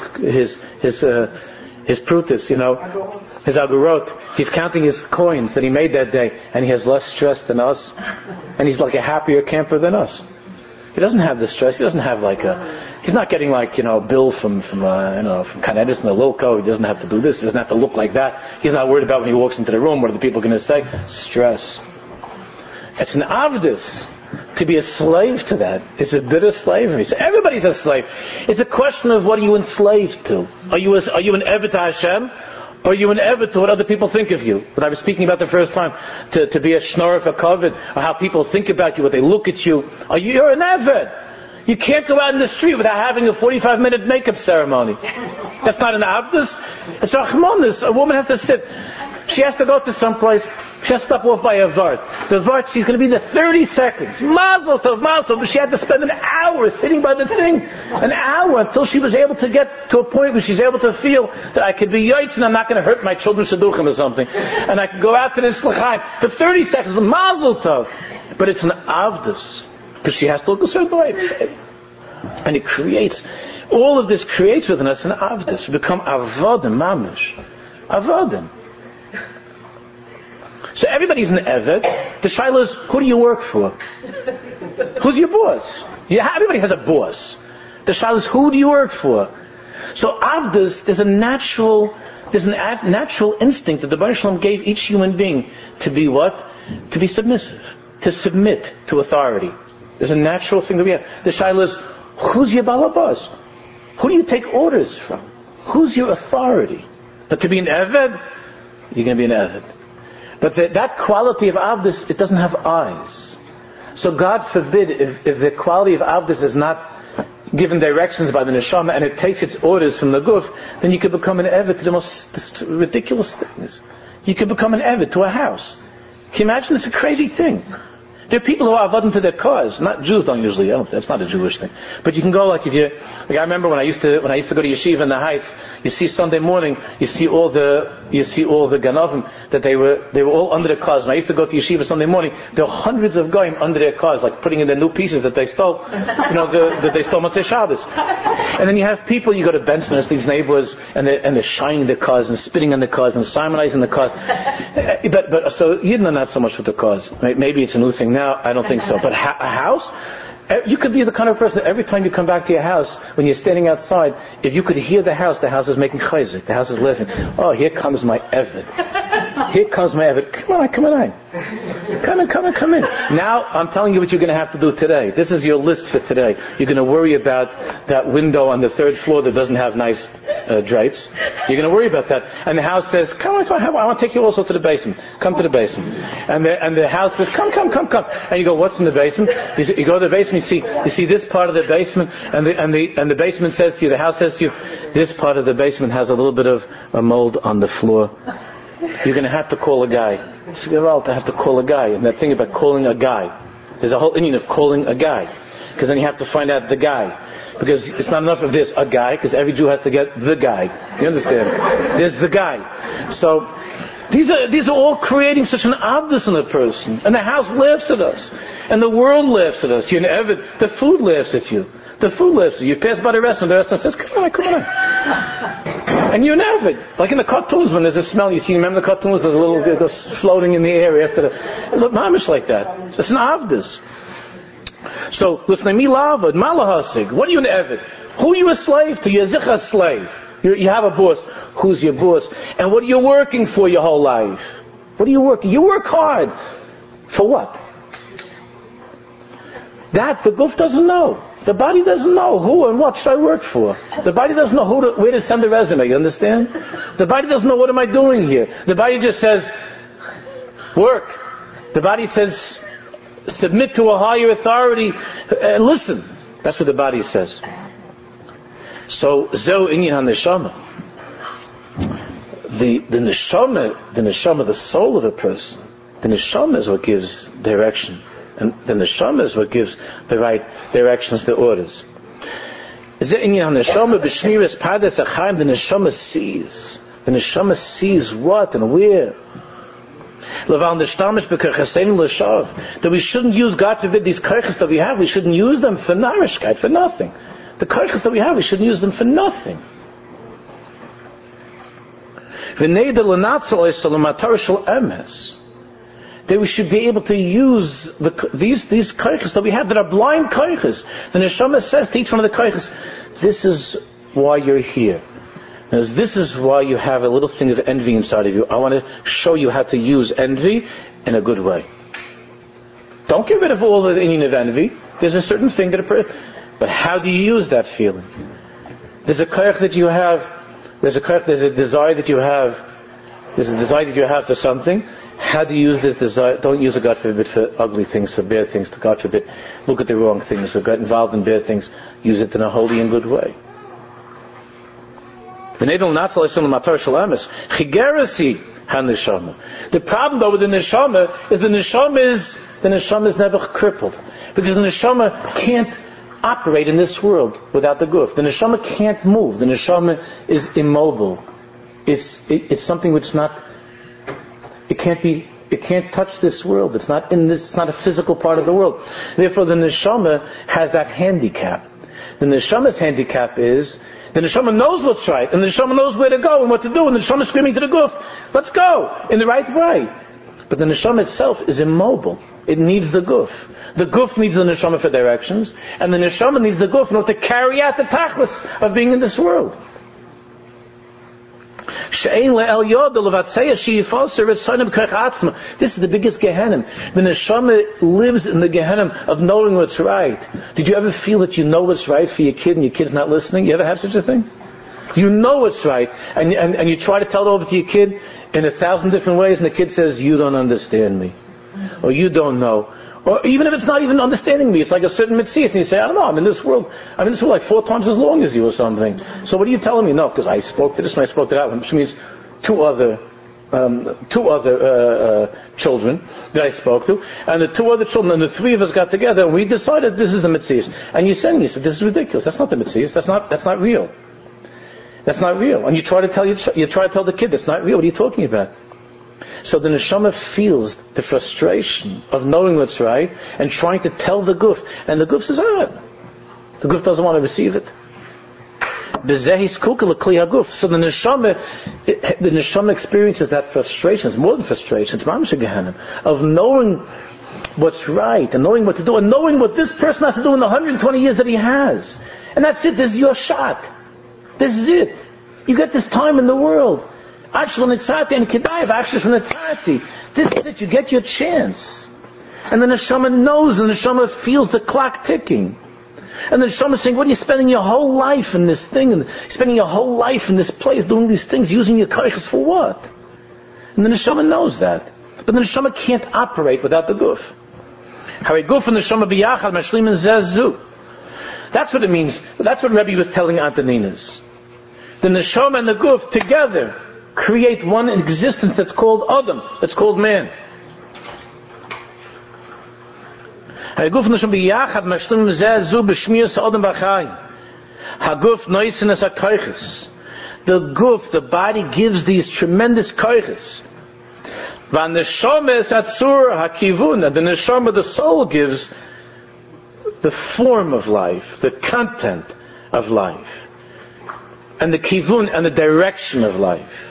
prutis, his agurot. He's counting his coins that he made that day, and he has less stress than us, and he's like a happier camper than us. He doesn't have the stress. He doesn't have he's not getting a bill from Con Edison or Lilco. He doesn't have to do this. He doesn't have to look like that. He's not worried about when he walks into the room, what are the people going to say? Stress. It's an avdus. To be a slave to that, it's a bitter slavery. So everybody's a slave. It's a question of what are you enslaved to? Are you an eved to Hashem? Or are you an eved to what other people think of you? What I was speaking about the first time, to be a schnorr of a kavod, or how people think about you, what they look at you. You're an eved. You can't go out in the street without having a 45-minute makeup ceremony. That's not an avdus. It's rachmanis. A woman has to sit. She has to go to some place. She has to stop off by a vart. The vart, she's going to be there 30 seconds. Mazel tov, mazel tov. But she had to spend an hour sitting by the thing. An hour until she was able to get to a point where she's able to feel that I could be yoitz and I'm not going to hurt my children's shidduchim or something. And I can go out to this l'chaim for 30 seconds. Mazel tov. But it's an avdus. Because she has to look a certain way. And it creates, all of this creates within us an avdus. We become avodim, mamish. Avodim. So everybody's an eved. The shaila is, who do you work for? Who's your boss? Everybody has a boss. The shaila is, who do you work for? So avdus, there's a natural instinct that the Baruch Shalom gave each human being to be what? To be submissive. To submit to authority. There's a natural thing that we have. The shaila is, who's your balabas? Who do you take orders from? Who's your authority? But to be an eved, you're going to be an eved. But that quality of avdus, it doesn't have eyes. So God forbid, if the quality of avdus is not given directions by the neshama and it takes its orders from the guf, then you could become an eved to the most ridiculous things. You could become an eved to a house. Can you imagine? It's a crazy thing. There are people who are avodim to their cars. Not Jews don't usually. That's not a Jewish thing. But you can go I remember when I used to go to yeshiva in the Heights. You see Sunday morning. You see all the ganovim that they were all under their cars. When I used to go to yeshiva Sunday morning, there were hundreds of goyim under their cars, like putting in their new pieces that they stole. That they stole Motzei Shabbos. And then you have people. You go to Benson, these neighbors, and they're shining their cars and spitting on the cars and simonizing the cars. But so you know, not so much with the cars. Maybe it's a new thing now. I don't think so. But a house, you could be the kind of person that every time you come back to your house, when you're standing outside, if you could hear the house is making chayzik, the house is living. Oh, here comes my eved. Here comes my eved. Come on. Come in. Now, I'm telling you what you're going to have to do today. This is your list for today. You're going to worry about that window on the third floor that doesn't have nice drapes. You're going to worry about that. And the house says, come on, I want to take you also to the basement. Come to the basement. And the house says, come. And you go, what's in the basement? You go to the basement, you see this part of the basement, and the basement says to you, the house says to you, this part of the basement has a little bit of a mold on the floor. You're going to have to call a guy. It's to have to call a guy. And that thing about calling a guy. There's a whole Indian of calling a guy. Because then you have to find out the guy. Because it's not enough of this, a guy, because every Jew has to get the guy. You understand? There's the guy. So, these are all creating such an avdus in a person. And the house laughs at us. And the world laughs at us. You're an eved. The food laughs at you. The food laughs at you. You pass by the restaurant says, come on. And you're an eved. Like in the cartoons when there's a smell, remember the cartoons, there's a little bit goes floating in the air after the, look, mamish like that. It's an avdus. So, lifnei lavad, malahasig. What are you an eved? Who are you a slave to? You're a slave. You have a boss. Who's your boss? And what are you working for your whole life? What are you working? You work hard. For what? That the guf doesn't know. The body doesn't know who and what should I work for. The body doesn't know where to send the resume. You understand? The body doesn't know what am I doing here. The body just says, work. The body says, submit to a higher authority and listen. That's what the body says. So, Zeu Inyan HaNeshama. The neshama, the soul of a person, the neshama is what gives direction. And the neshama is what gives the right directions, the orders. Zeu Inyan HaNeshama b'shmiras padas achayim. The neshama sees. The neshama sees what and where. That we shouldn't use, God forbid, these karchas that we have, we shouldn't use them for narishkeit, for nothing. The karchas that we have, we shouldn't use them for nothing. that we should be able to use these koiches that we have that are blind koiches. The neshama says to each one of the koiches, this is why you're here. This is why you have a little thing of envy inside of you. I want to show you how to use envy in a good way. Don't get rid of all the inyan of envy. There's a certain thing but how do you use that feeling? There's a koich that you have. There's a desire that you have. There's a desire that you have for something. How do you use this desire? Don't use it, God forbid, for ugly things, for bad things. To God forbid, look at the wrong things or get involved in bad things. Use it in a holy and good way. The problem though with the neshama is the neshama is never crippled, because the neshama can't operate in this world without the guf. The neshama can't move. The neshama is immobile. It's something which it can't touch this world. It's not a physical part of the world. Therefore the neshama has that handicap. The neshama's handicap is the neshama knows what's right, and the neshama knows where to go and what to do, and the neshama is screaming to the guf, let's go, in the right way. But the neshama itself is immobile. It needs the guf. The guf needs the neshama for directions, and the neshama needs the guf in order to carry out the tachlis of being in this world. This is the biggest Gehenna. The neshama lives in the Gehenna of knowing what's right. Did you ever feel that you know what's right for your kid and your kid's not listening? You ever have such a thing? You know what's right, and you try to tell it over to your kid in 1,000 different ways, and the kid says, you don't understand me, or you don't know. Or even if it's not even understanding me, it's like a certain mitzvah, and you say, I don't know, I'm in this world like 4 times as long as you or something. So what are you telling me? No, because I spoke to this and I spoke to that one, which means two other children that I spoke to, and the 2 other children, and the 3 of us got together, and we decided this is the mitzvah. And you said, this is ridiculous. That's not the mitzvah. That's not real. That's not real. And you try to tell the kid that's not real. What are you talking about? So the neshama feels the frustration of knowing what's right and trying to tell the guf, and the guf says, the guf doesn't want to receive it. So the neshama experiences that frustration. It's more than frustration. It's mamash gehenim of knowing what's right and knowing what to do and knowing what this person has to do in the 120 years that he has. And that's it. This is your shot. This is it. You get this time in the world. This is it. You get your chance. And the neshama knows, and the neshama feels the clock ticking. And the neshama is saying, what are you spending your whole life in this thing? And spending your whole life in this place, doing these things, using your koiches for what? And the neshama knows that. But the neshama can't operate without the guf. That's what it means. That's what Rebbe was telling Antoninas. The neshama and the guf together create one existence that's called Adam, that's called man. The guf, the body, gives these tremendous koiches. And the neshama, the soul, gives the form of life, the content of life, and the kivun, and the direction of life.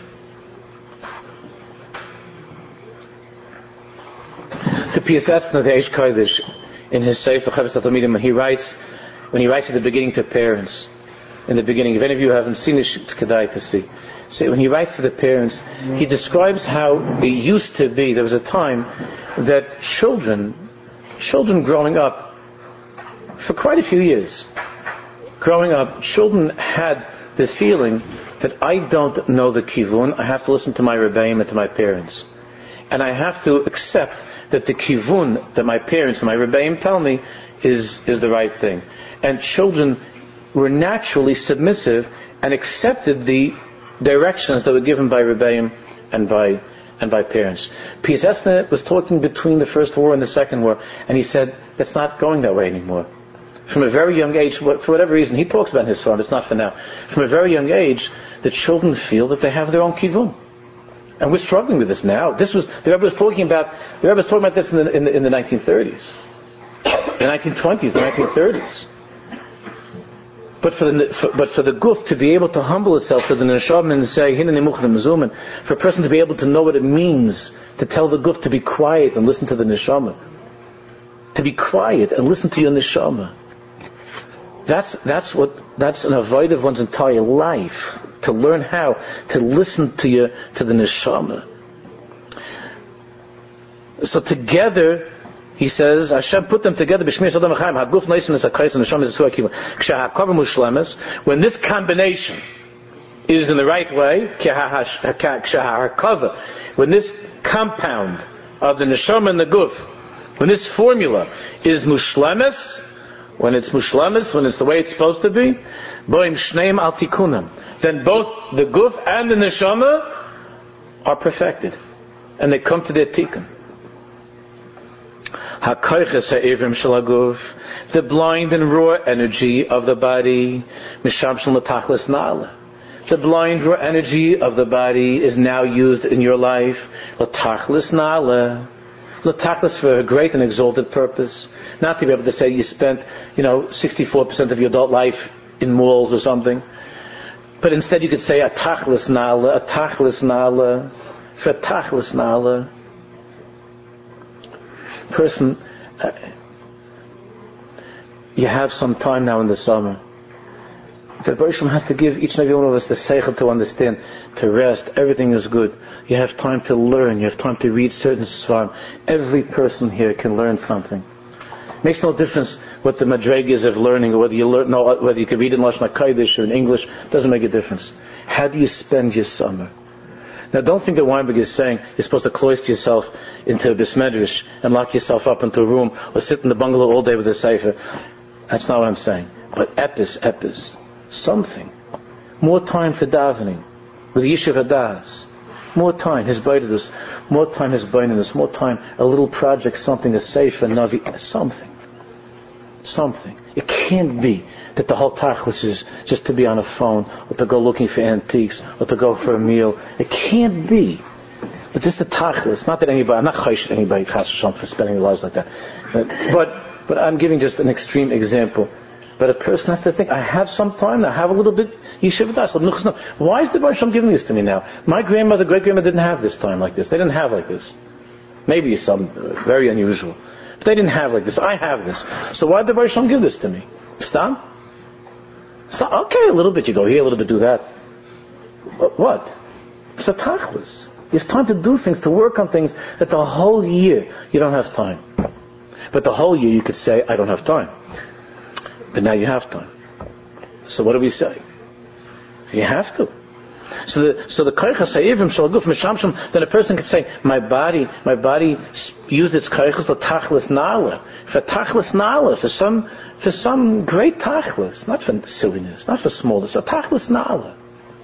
The Piasetzner, the Eish Kodesh, in his Sefer Chavis HaTalmidim, when he writes at the beginning to parents, in the beginning, if any of you haven't seen it, it's kedai to see. So when he writes to the parents, he describes how it used to be. There was a time that children growing up, for quite a few years, children had the feeling that I don't know the kivun, I have to listen to my rebbeim and to my parents. And I have to accept that the kivun that my parents and my rebbeim tell me is the right thing. And children were naturally submissive and accepted the directions that were given by rebbeim and by parents. Piasetzner was talking between the First War and the Second War, and he said, it's not going that way anymore. From a very young age, for whatever reason, he talks about in his farm, it's not for now. From a very young age, the children feel that they have their own kivun. And we're struggling with this now. The Rebbe was talking about this in the 1930s, the 1920s, the 1930s. But for the guf to be able to humble itself to the neshama and say, for a person to be able to know what it means to tell the guf to be quiet and listen to the neshama, to be quiet and listen to your neshama. That's an avoid of one's entire life, to learn how to listen to the neshama. So together, he says, Hashem put them together. When this combination is in the right way, when this compound of the neshama and the guf, when this formula is mushlemes, when it's the way it's supposed to be, then both the guf and the neshama are perfected, and they come to their tikkun. The blind and raw energy of the body, the blind raw energy of the body is now used in your life, L'tachlis for a great and exalted purpose. Not to be able to say you spent, 64% of your adult life in malls or something. But instead you could say a tachlis nala, for tachlis nala. Person, you have some time now in the summer. The Baruch Shem has to give each and every one of us the seichel to understand, to rest. Everything is good. You have time to learn. You have time to read certain svarim. Every person here can learn something. It makes no difference what the madreg is of learning, or whether you can read in Lashon HaKodesh or in English. It doesn't make a difference. How do you spend your summer? Now, don't think that Weinberg is saying you're supposed to cloister yourself into a bismedrash and lock yourself up into a room or sit in the bungalow all day with a sefer. That's not what I'm saying. But epis. Something. More time for davening. With Yishuv Hadas. More time, his baidus. More time, his baininus. More time, a little project, something, a sefer, a navi, something. It can't be that the whole tachlis is just to be on a phone, or to go looking for antiques, or to go for a meal. It can't be. But this is the tachlis. Not that anybody, I'm not chayshed anybody for spending their lives like that. But I'm giving just an extreme example. But a person has to think, I have some time now, I have a little bit Yeshiva Das. Why is the Baruch Shem giving this to me now? My grandmother, great-grandmother didn't have this time like this. They didn't have like this. Maybe some very unusual. But they didn't have like this. I have this. So why did the Baruch Shem give this to me? Stop. Okay, a little bit you go here, a little bit do that. What? It's a tachlis. You have time to do things, to work on things that the whole year you don't have time. But the whole year you could say, I don't have time. But now you have time. So what do we say? You have to. So the koichas ha'ivrim shalaguf mishamsham, then a person could say, my body used its koichas l'tachlis na'ala, for tachlis na'ala, for some great tachlis, not for silliness, not for smallness, a tachlis na'ala.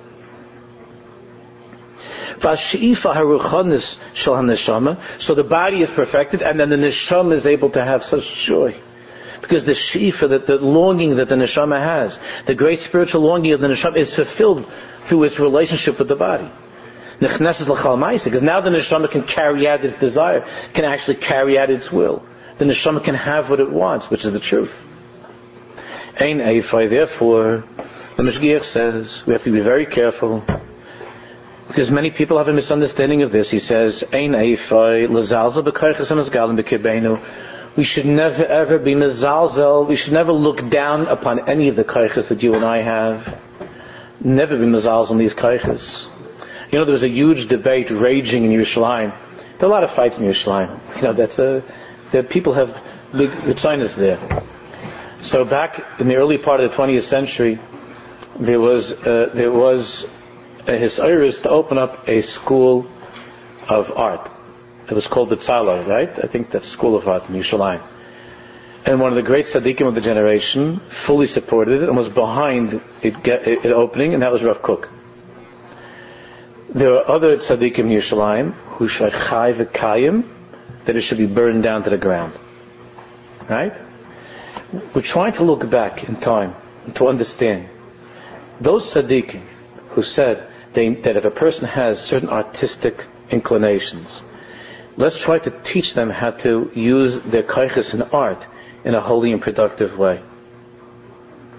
V'ashi'ifa haruchanis shel haneshama, so the body is perfected, and then the neshama is able to have such joy. Because the shifa, the longing that the neshama has, the great spiritual longing of the neshama is fulfilled through its relationship with the body. Because now the neshama can carry out its desire, can actually carry out its will. The neshama can have what it wants, which is the truth. Ein eifai, therefore, the Mishgiach says, we have to be very careful, because many people have a misunderstanding of this. He says, Ein eifai, l'zalza b'koiches ha'mizgalim b'kibeinu. We should never ever be mezalzel. We should never look down upon any of the kaiches that you and I have. Never be mezalzel on these kaiches. There was a huge debate raging in Yerushalayim. There are a lot of fights in Yerushalayim. People have big ritzonos there. So back in the early part of the 20th century, there was a hisayrus to open up a school of art. It was called B'tzala, right? I think that's School of Art in Yerushalayim. And one of the great tzaddikim of the generation fully supported it and was behind it opening, and that was Rav Kook. There are other tzaddikim in Yerushalayim who should chai v'kayim, that it should be burned down to the ground. Right? We're trying to look back in time and to understand. Those tzaddikim who said that if a person has certain artistic inclinations, let's try to teach them how to use their kaiches in art in a holy and productive way.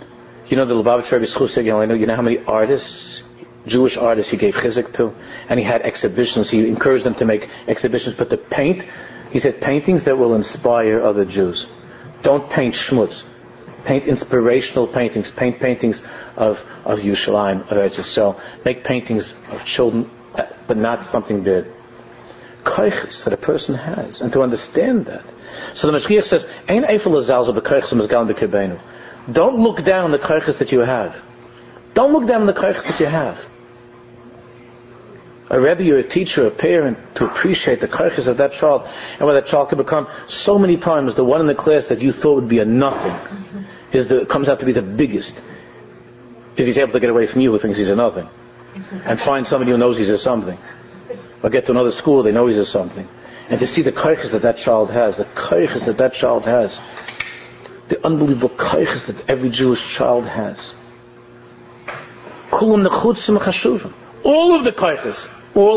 You know the Lubavitcher Rebbe Schusig, you know how many artists, Jewish artists he gave chizuk to, and he had exhibitions. He encouraged them to make exhibitions, but to paint, he said, paintings that will inspire other Jews. Don't paint schmutz. Paint inspirational paintings. Paint paintings of Yerushalayim, of Eretz Yisrael. Make paintings of children, but not something big. Koiches that a person has, and to understand that. So the Mashgiach says, "Ein eifel azalza b'koiches mizgalim b'kirbeinu." Don't look down on the koiches that you have. Don't look down on the koiches that you have. A rebbe or a teacher, a parent, to appreciate the koiches of that child, and what that child can become. So many times, the one in the class that you thought would be a nothing comes out to be the biggest. If he's able to get away from you, who thinks he's a nothing, and find somebody who knows he's a something. Or get to another school, they know he's a something. And to see the koiches that child has, the koiches that child has, the unbelievable koiches that every Jewish child has. Kulam nechutzim chashuvim. All of the koiches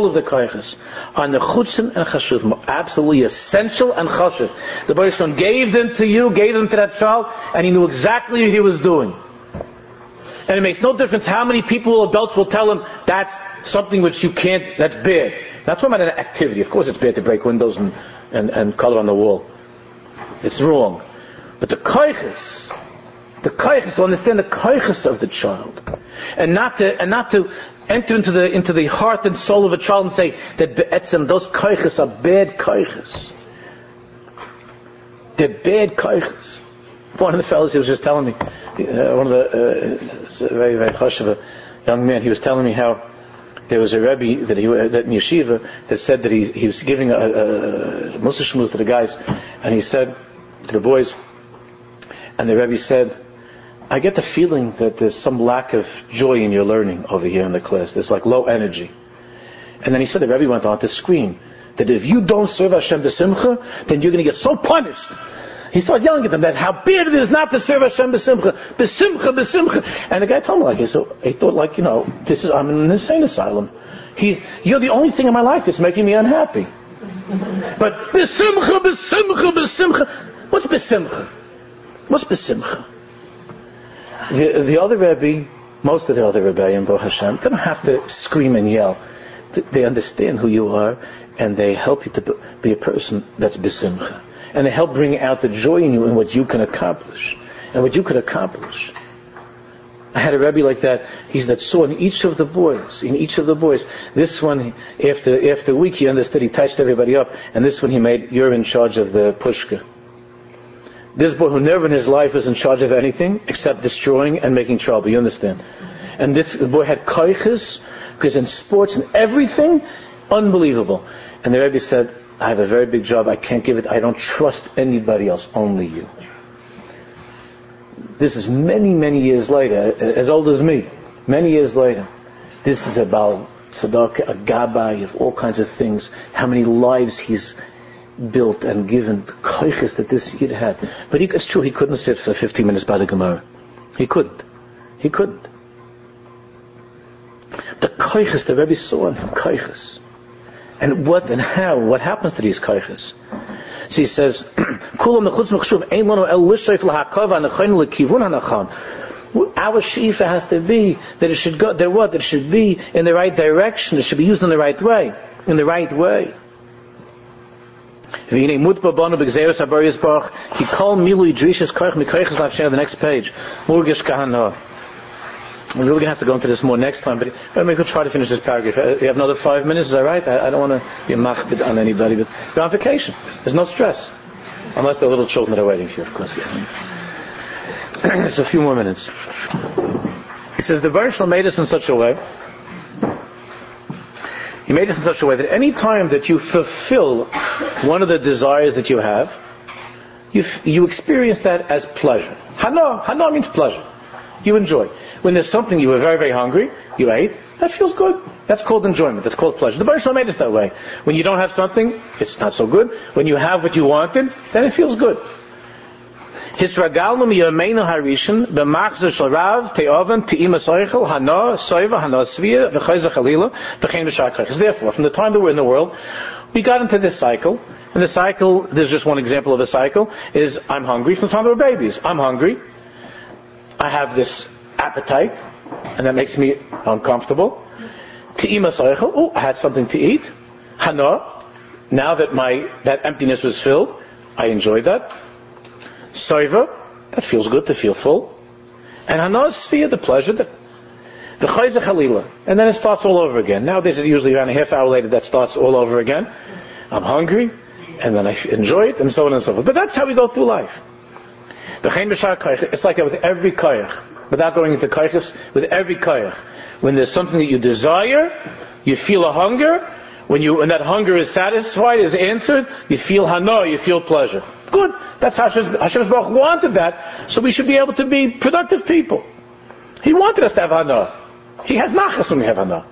are nechutzim and chashuvim, absolutely essential and chashuv. The Baruch Shem gave them to you, gave them to that child, and he knew exactly what he was doing. And it makes no difference how many people, adults, will tell him that's something which you can't, that's bad. Not talking about an activity. Of course it's bad to break windows and color on the wall. It's wrong. But the koiches, to understand the koiches of the child, and not to enter into the heart and soul of a child and say that be'etzem, those koiches are bad koiches. They're bad koiches. One of the fellows, he was just telling me, one of the very, very chashuv, young man, he was telling me how there was a Rebbe that in yeshiva that said that he was giving a Mussar Shmuz to the guys, and he said to the boys, and the Rebbe said, I get the feeling that there's some lack of joy in your learning over here in the class. There's like low energy. And then he said, the Rebbe went on to scream that if you don't serve Hashem b'simcha, then you're going to get so punished. He started yelling at them that how bad it is not to serve Hashem b'simcha, b'simcha. And the guy told me he thought I'm in an insane asylum. You're the only thing in my life that's making me unhappy. But b'simcha. What's b'simcha? What's b'simcha? The other Rebbe, most of the other Rebbe in Baruch Hashem, they don't have to scream and yell. They understand who you are, and they help you to be a person that's b'simcha. And they help bring out the joy in you and what you can accomplish. And what you could accomplish. I had a Rebbe like that, that saw in each of the boys, this one, after a week he understood, he touched everybody up, and this one he made, you're in charge of the pushka. This boy who never in his life was in charge of anything except destroying and making trouble, you understand? And this boy had koiches, because in sports and everything, unbelievable. And the Rebbe said, I have a very big job, I can't give it, I don't trust anybody else, only you. This is many, many years later, as old as me, many years later. This is about tzedakah, a gabbai, of all kinds of things, how many lives he's built and given, the koiches that this Yid had. But it's true, he couldn't sit for 15 minutes by the Gemara. He couldn't. The koiches, the Rebbe saw in him, koiches. And what happens to these koiches? So he says, our shifa has to be that it should go, that it should be in the right direction, it should be used in the right way. The next page. We're really going to have to go into this more next time, but we could try to finish this paragraph. You have another 5 minutes, is that right? I don't want to be a machbid on anybody, but you're on vacation. There's no stress. Unless there are little children that are waiting for you, of course. There's a few more minutes. He says, the Baruch Shalom made us in such a way, he made us in such a way that any time that you fulfill one of the desires that you have, you experience that as pleasure. Hana means pleasure. You enjoy. When there's something you were very, very hungry, you ate, that feels good. That's called enjoyment. That's called pleasure. The Baruch Shalom made us that way. When you don't have something, it's not so good. When you have what you wanted, then it feels good. Hisragalnu miyameinu harishin b'machzor shel rav te'oven te'ima soichel hana soiva hana svia v'chayza chalila v'chein v'shar koiches. Therefore, from the time that we're in the world, we got into this cycle. And the cycle, there's just one example of a cycle, is I'm hungry from the time we were babies. I'm hungry. I have this appetite, and that makes me uncomfortable. Te'ima soichel, oh, I had something to eat. Hana, now that that emptiness was filled, I enjoyed that. Soiva, that feels good to feel full. And hana is sphere, the pleasure, the chayzeh halila. And then it starts all over again. Nowadays it's usually around a half hour later that starts all over again. I'm hungry, and then I enjoy it, and so on and so forth. But that's how we go through life. It's like that with every koyach. Without going into koyachs, with every koyach. When there's something that you desire, you feel a hunger. When that hunger is satisfied, is answered, you feel hana, you feel pleasure. Good. That's how Hashem Baruch wanted that. So we should be able to be productive people. He wanted us to have hana. He has nachas when we have hana.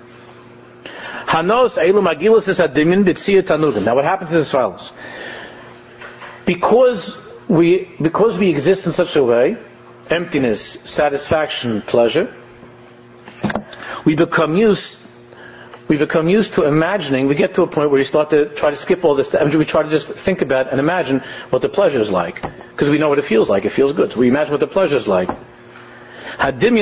Hanos eilu magilus is adimin b'tziyah tanugim. Now what happens is as follows. Because we exist in such a way, emptiness, satisfaction, pleasure, we become used to imagining. We get to a point where we start to try to skip all this. We try to just think about and imagine what the pleasure is like, because we know what it feels like. It feels good, so we imagine what the pleasure is like. Then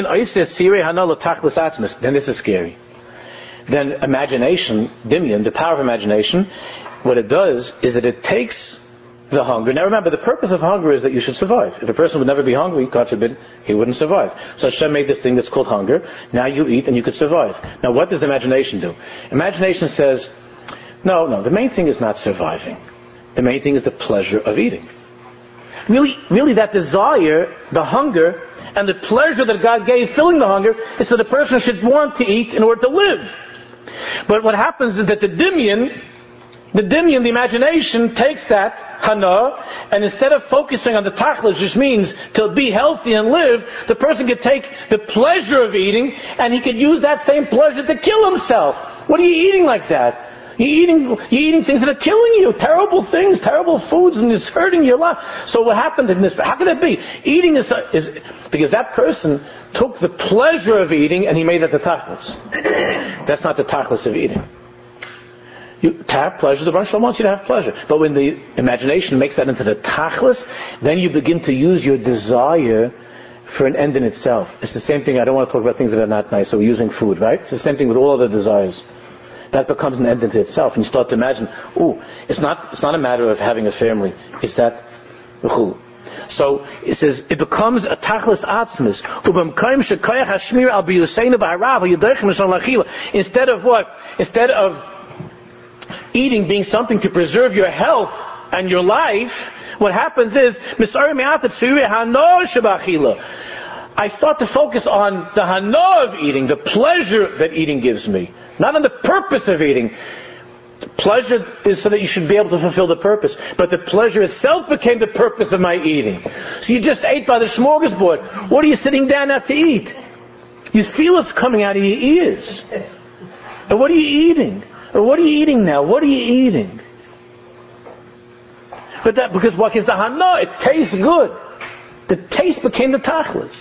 this is scary. Then imagination, dimyan, the power of imagination, what it does is that it takes the hunger. Now remember, the purpose of hunger is that you should survive. If a person would never be hungry, God forbid, he wouldn't survive. So Hashem made this thing that's called hunger. Now you eat and you could survive. Now what does imagination do? Imagination says, no, the main thing is not surviving. The main thing is the pleasure of eating. Really that desire, the hunger, and the pleasure that God gave filling the hunger is so the person should want to eat in order to live. But what happens is that the dimyan, the imagination takes that hana, and instead of focusing on the tachlis, which means to be healthy and live, the person could take the pleasure of eating, and he could use that same pleasure to kill himself. What are you eating like that? You're eating things that are killing you, terrible things, terrible foods, and it's hurting your life. So what happened in this? How can it be? Eating is because that person took the pleasure of eating and he made that the tachlis. That's not the tachlis of eating. To have pleasure, the Baruch Shalom wants you to have pleasure. But when the imagination makes that into the tachlis, then you begin to use your desire for an end in itself. It's the same thing. I don't want to talk about things that are not nice. So we're using food, right? It's the same thing with all other desires. That becomes an end into itself, and you start to imagine, it's not a matter of having a family. It's that. So it says it becomes a tachlis atzmis. Instead of what? Instead of eating being something to preserve your health and your life, what happens is I start to focus on the hana of eating, the pleasure that eating gives me, not on the purpose of eating. The pleasure is so that you should be able to fulfill the purpose, but the pleasure itself became the purpose of my eating. So you just ate by the smorgasbord. What are you sitting down at to eat? You feel it's coming out of your ears. And what are you eating? Or what are you eating now? What are you eating? But that because what is the hana? It tastes good. The taste became the tachlis.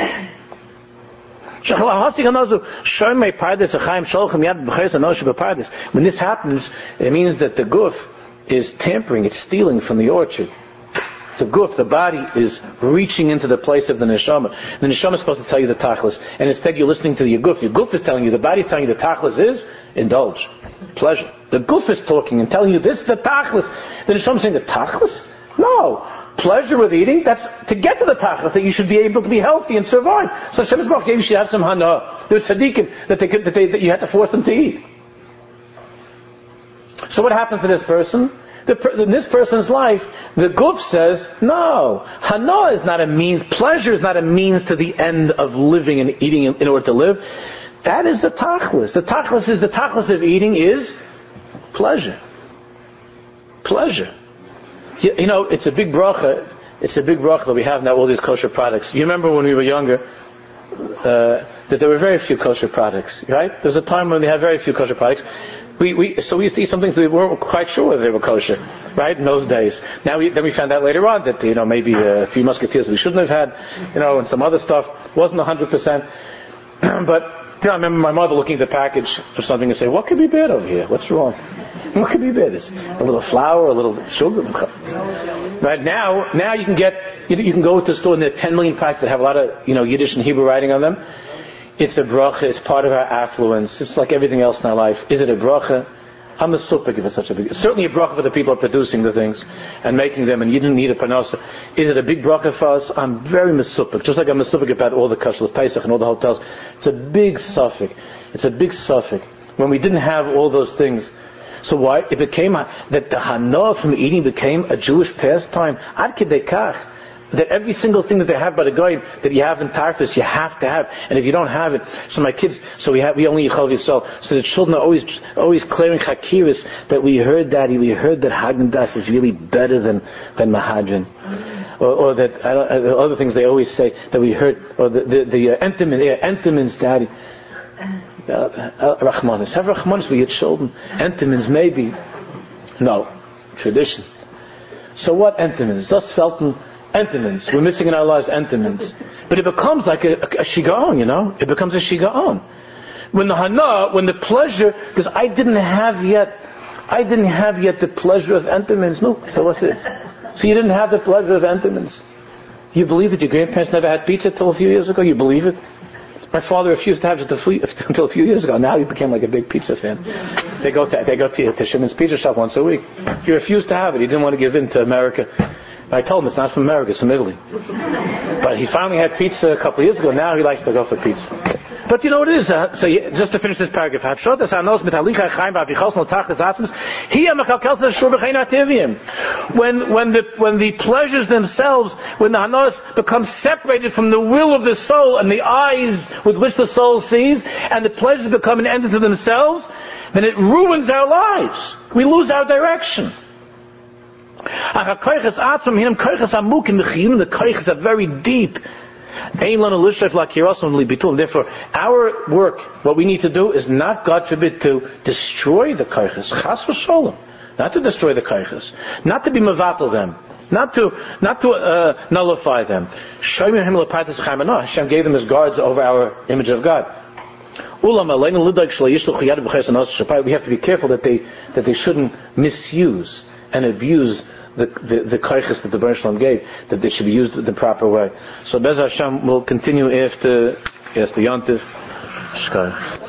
When this happens, it means that the guf is tampering, it's stealing from the orchard. The guf, the body, is reaching into the place of the neshama. The neshama is supposed to tell you the tachlis, and instead you're listening to your guf. Your guf is telling you, the body is telling you the tachlis is indulge, pleasure. The guf is talking and telling you this is the tachlis. The neshama is saying the tachlis? No. Pleasure with eating, that's to get to the tachlis, that you should be able to be healthy and survive. So Hashem Baruch gave you should have some hana. There were tzaddikim that you had to force them to eat. So what happens to this person? In this person's life, the guf says, no, hana is not a means, pleasure is not a means to the end of living and eating in order to live. That is the tachlis. The tachlis of eating is pleasure. Pleasure. You know, it's a big bracha. It's a big bracha that we have now, all these kosher products. You remember when we were younger, that there were very few kosher products, right? There was a time when they had very few kosher products. We used to eat some things that we weren't quite sure whether they were kosher, right? In those days. Then we found out later on that, maybe a few musketeers we shouldn't have had, and some other stuff wasn't 100%. But, I remember my mother looking at the package of something and saying, what could be bad over here? What's wrong? What could be bad? It's a little flour, a little sugar. Right now you can go to the store and there are 10 million products that have a lot of Yiddish and Hebrew writing on them. It's a bracha. It's part of our affluence. It's like everything else in our life. Is it a bracha? I'm a supik if it's such a big. It's certainly a bracha for the people who are producing the things and making them, and you didn't need a parnasa. Is it a big bracha for us? I'm very mesupik, just like I'm mesupik about all the kashal Pesach and all the hotels. It's a big suffix. It's a big suffix. When we didn't have all those things, so why it became that the hana from eating became a Jewish pastime. Ad kedei kach. That every single thing that they have by the goyim that you have in Tarfus, you have to have, and if you don't have it, so my kids, we only Yichal Yisrael, so the children are always clearing chakiris that we heard that Hagen Das is really better than Mahadran, or that other things they always say that we heard, or the Entenmann's daddy, Rachmanis, have Rachmanis for your children, Entenmann's maybe, no, tradition. So what Entenmann's? Das Felton. Entenmann's. We're missing in our lives Entenmann's. But it becomes like a shigaon, It becomes a shigaon. When the pleasure, because I didn't have yet the pleasure of Entenmann's. No, so what's this? So you didn't have the pleasure of Entenmann's. You believe that your grandparents never had pizza till a few years ago? You believe it? My father refused to have it until a few years ago. Now he became like a big pizza fan. They go to Shimon's pizza shop once a week. He refused to have it. He didn't want to give in to America. I told him it's not from America, it's from Italy. But he finally had pizza a couple of years ago. Now he likes to go for pizza. But you know what it is? Just to finish this paragraph. When the pleasures themselves, when the hanos become separated from the will of the soul and the eyes with which the soul sees, and the pleasures become an end to themselves, then it ruins our lives. We lose our direction. The koiches are very deep. Therefore, our work, what we need to do is not, God forbid, to destroy the koiches. Chas v'sholem. Not to destroy the koiches. Not to be mevatel them. Not to nullify them. Hashem gave them as guards over our image of God. We have to be careful that they shouldn't misuse and abuse the koiches that the Baruch Shalom gave, that they should be used the proper way. So Bez Hashem will continue after Yontif.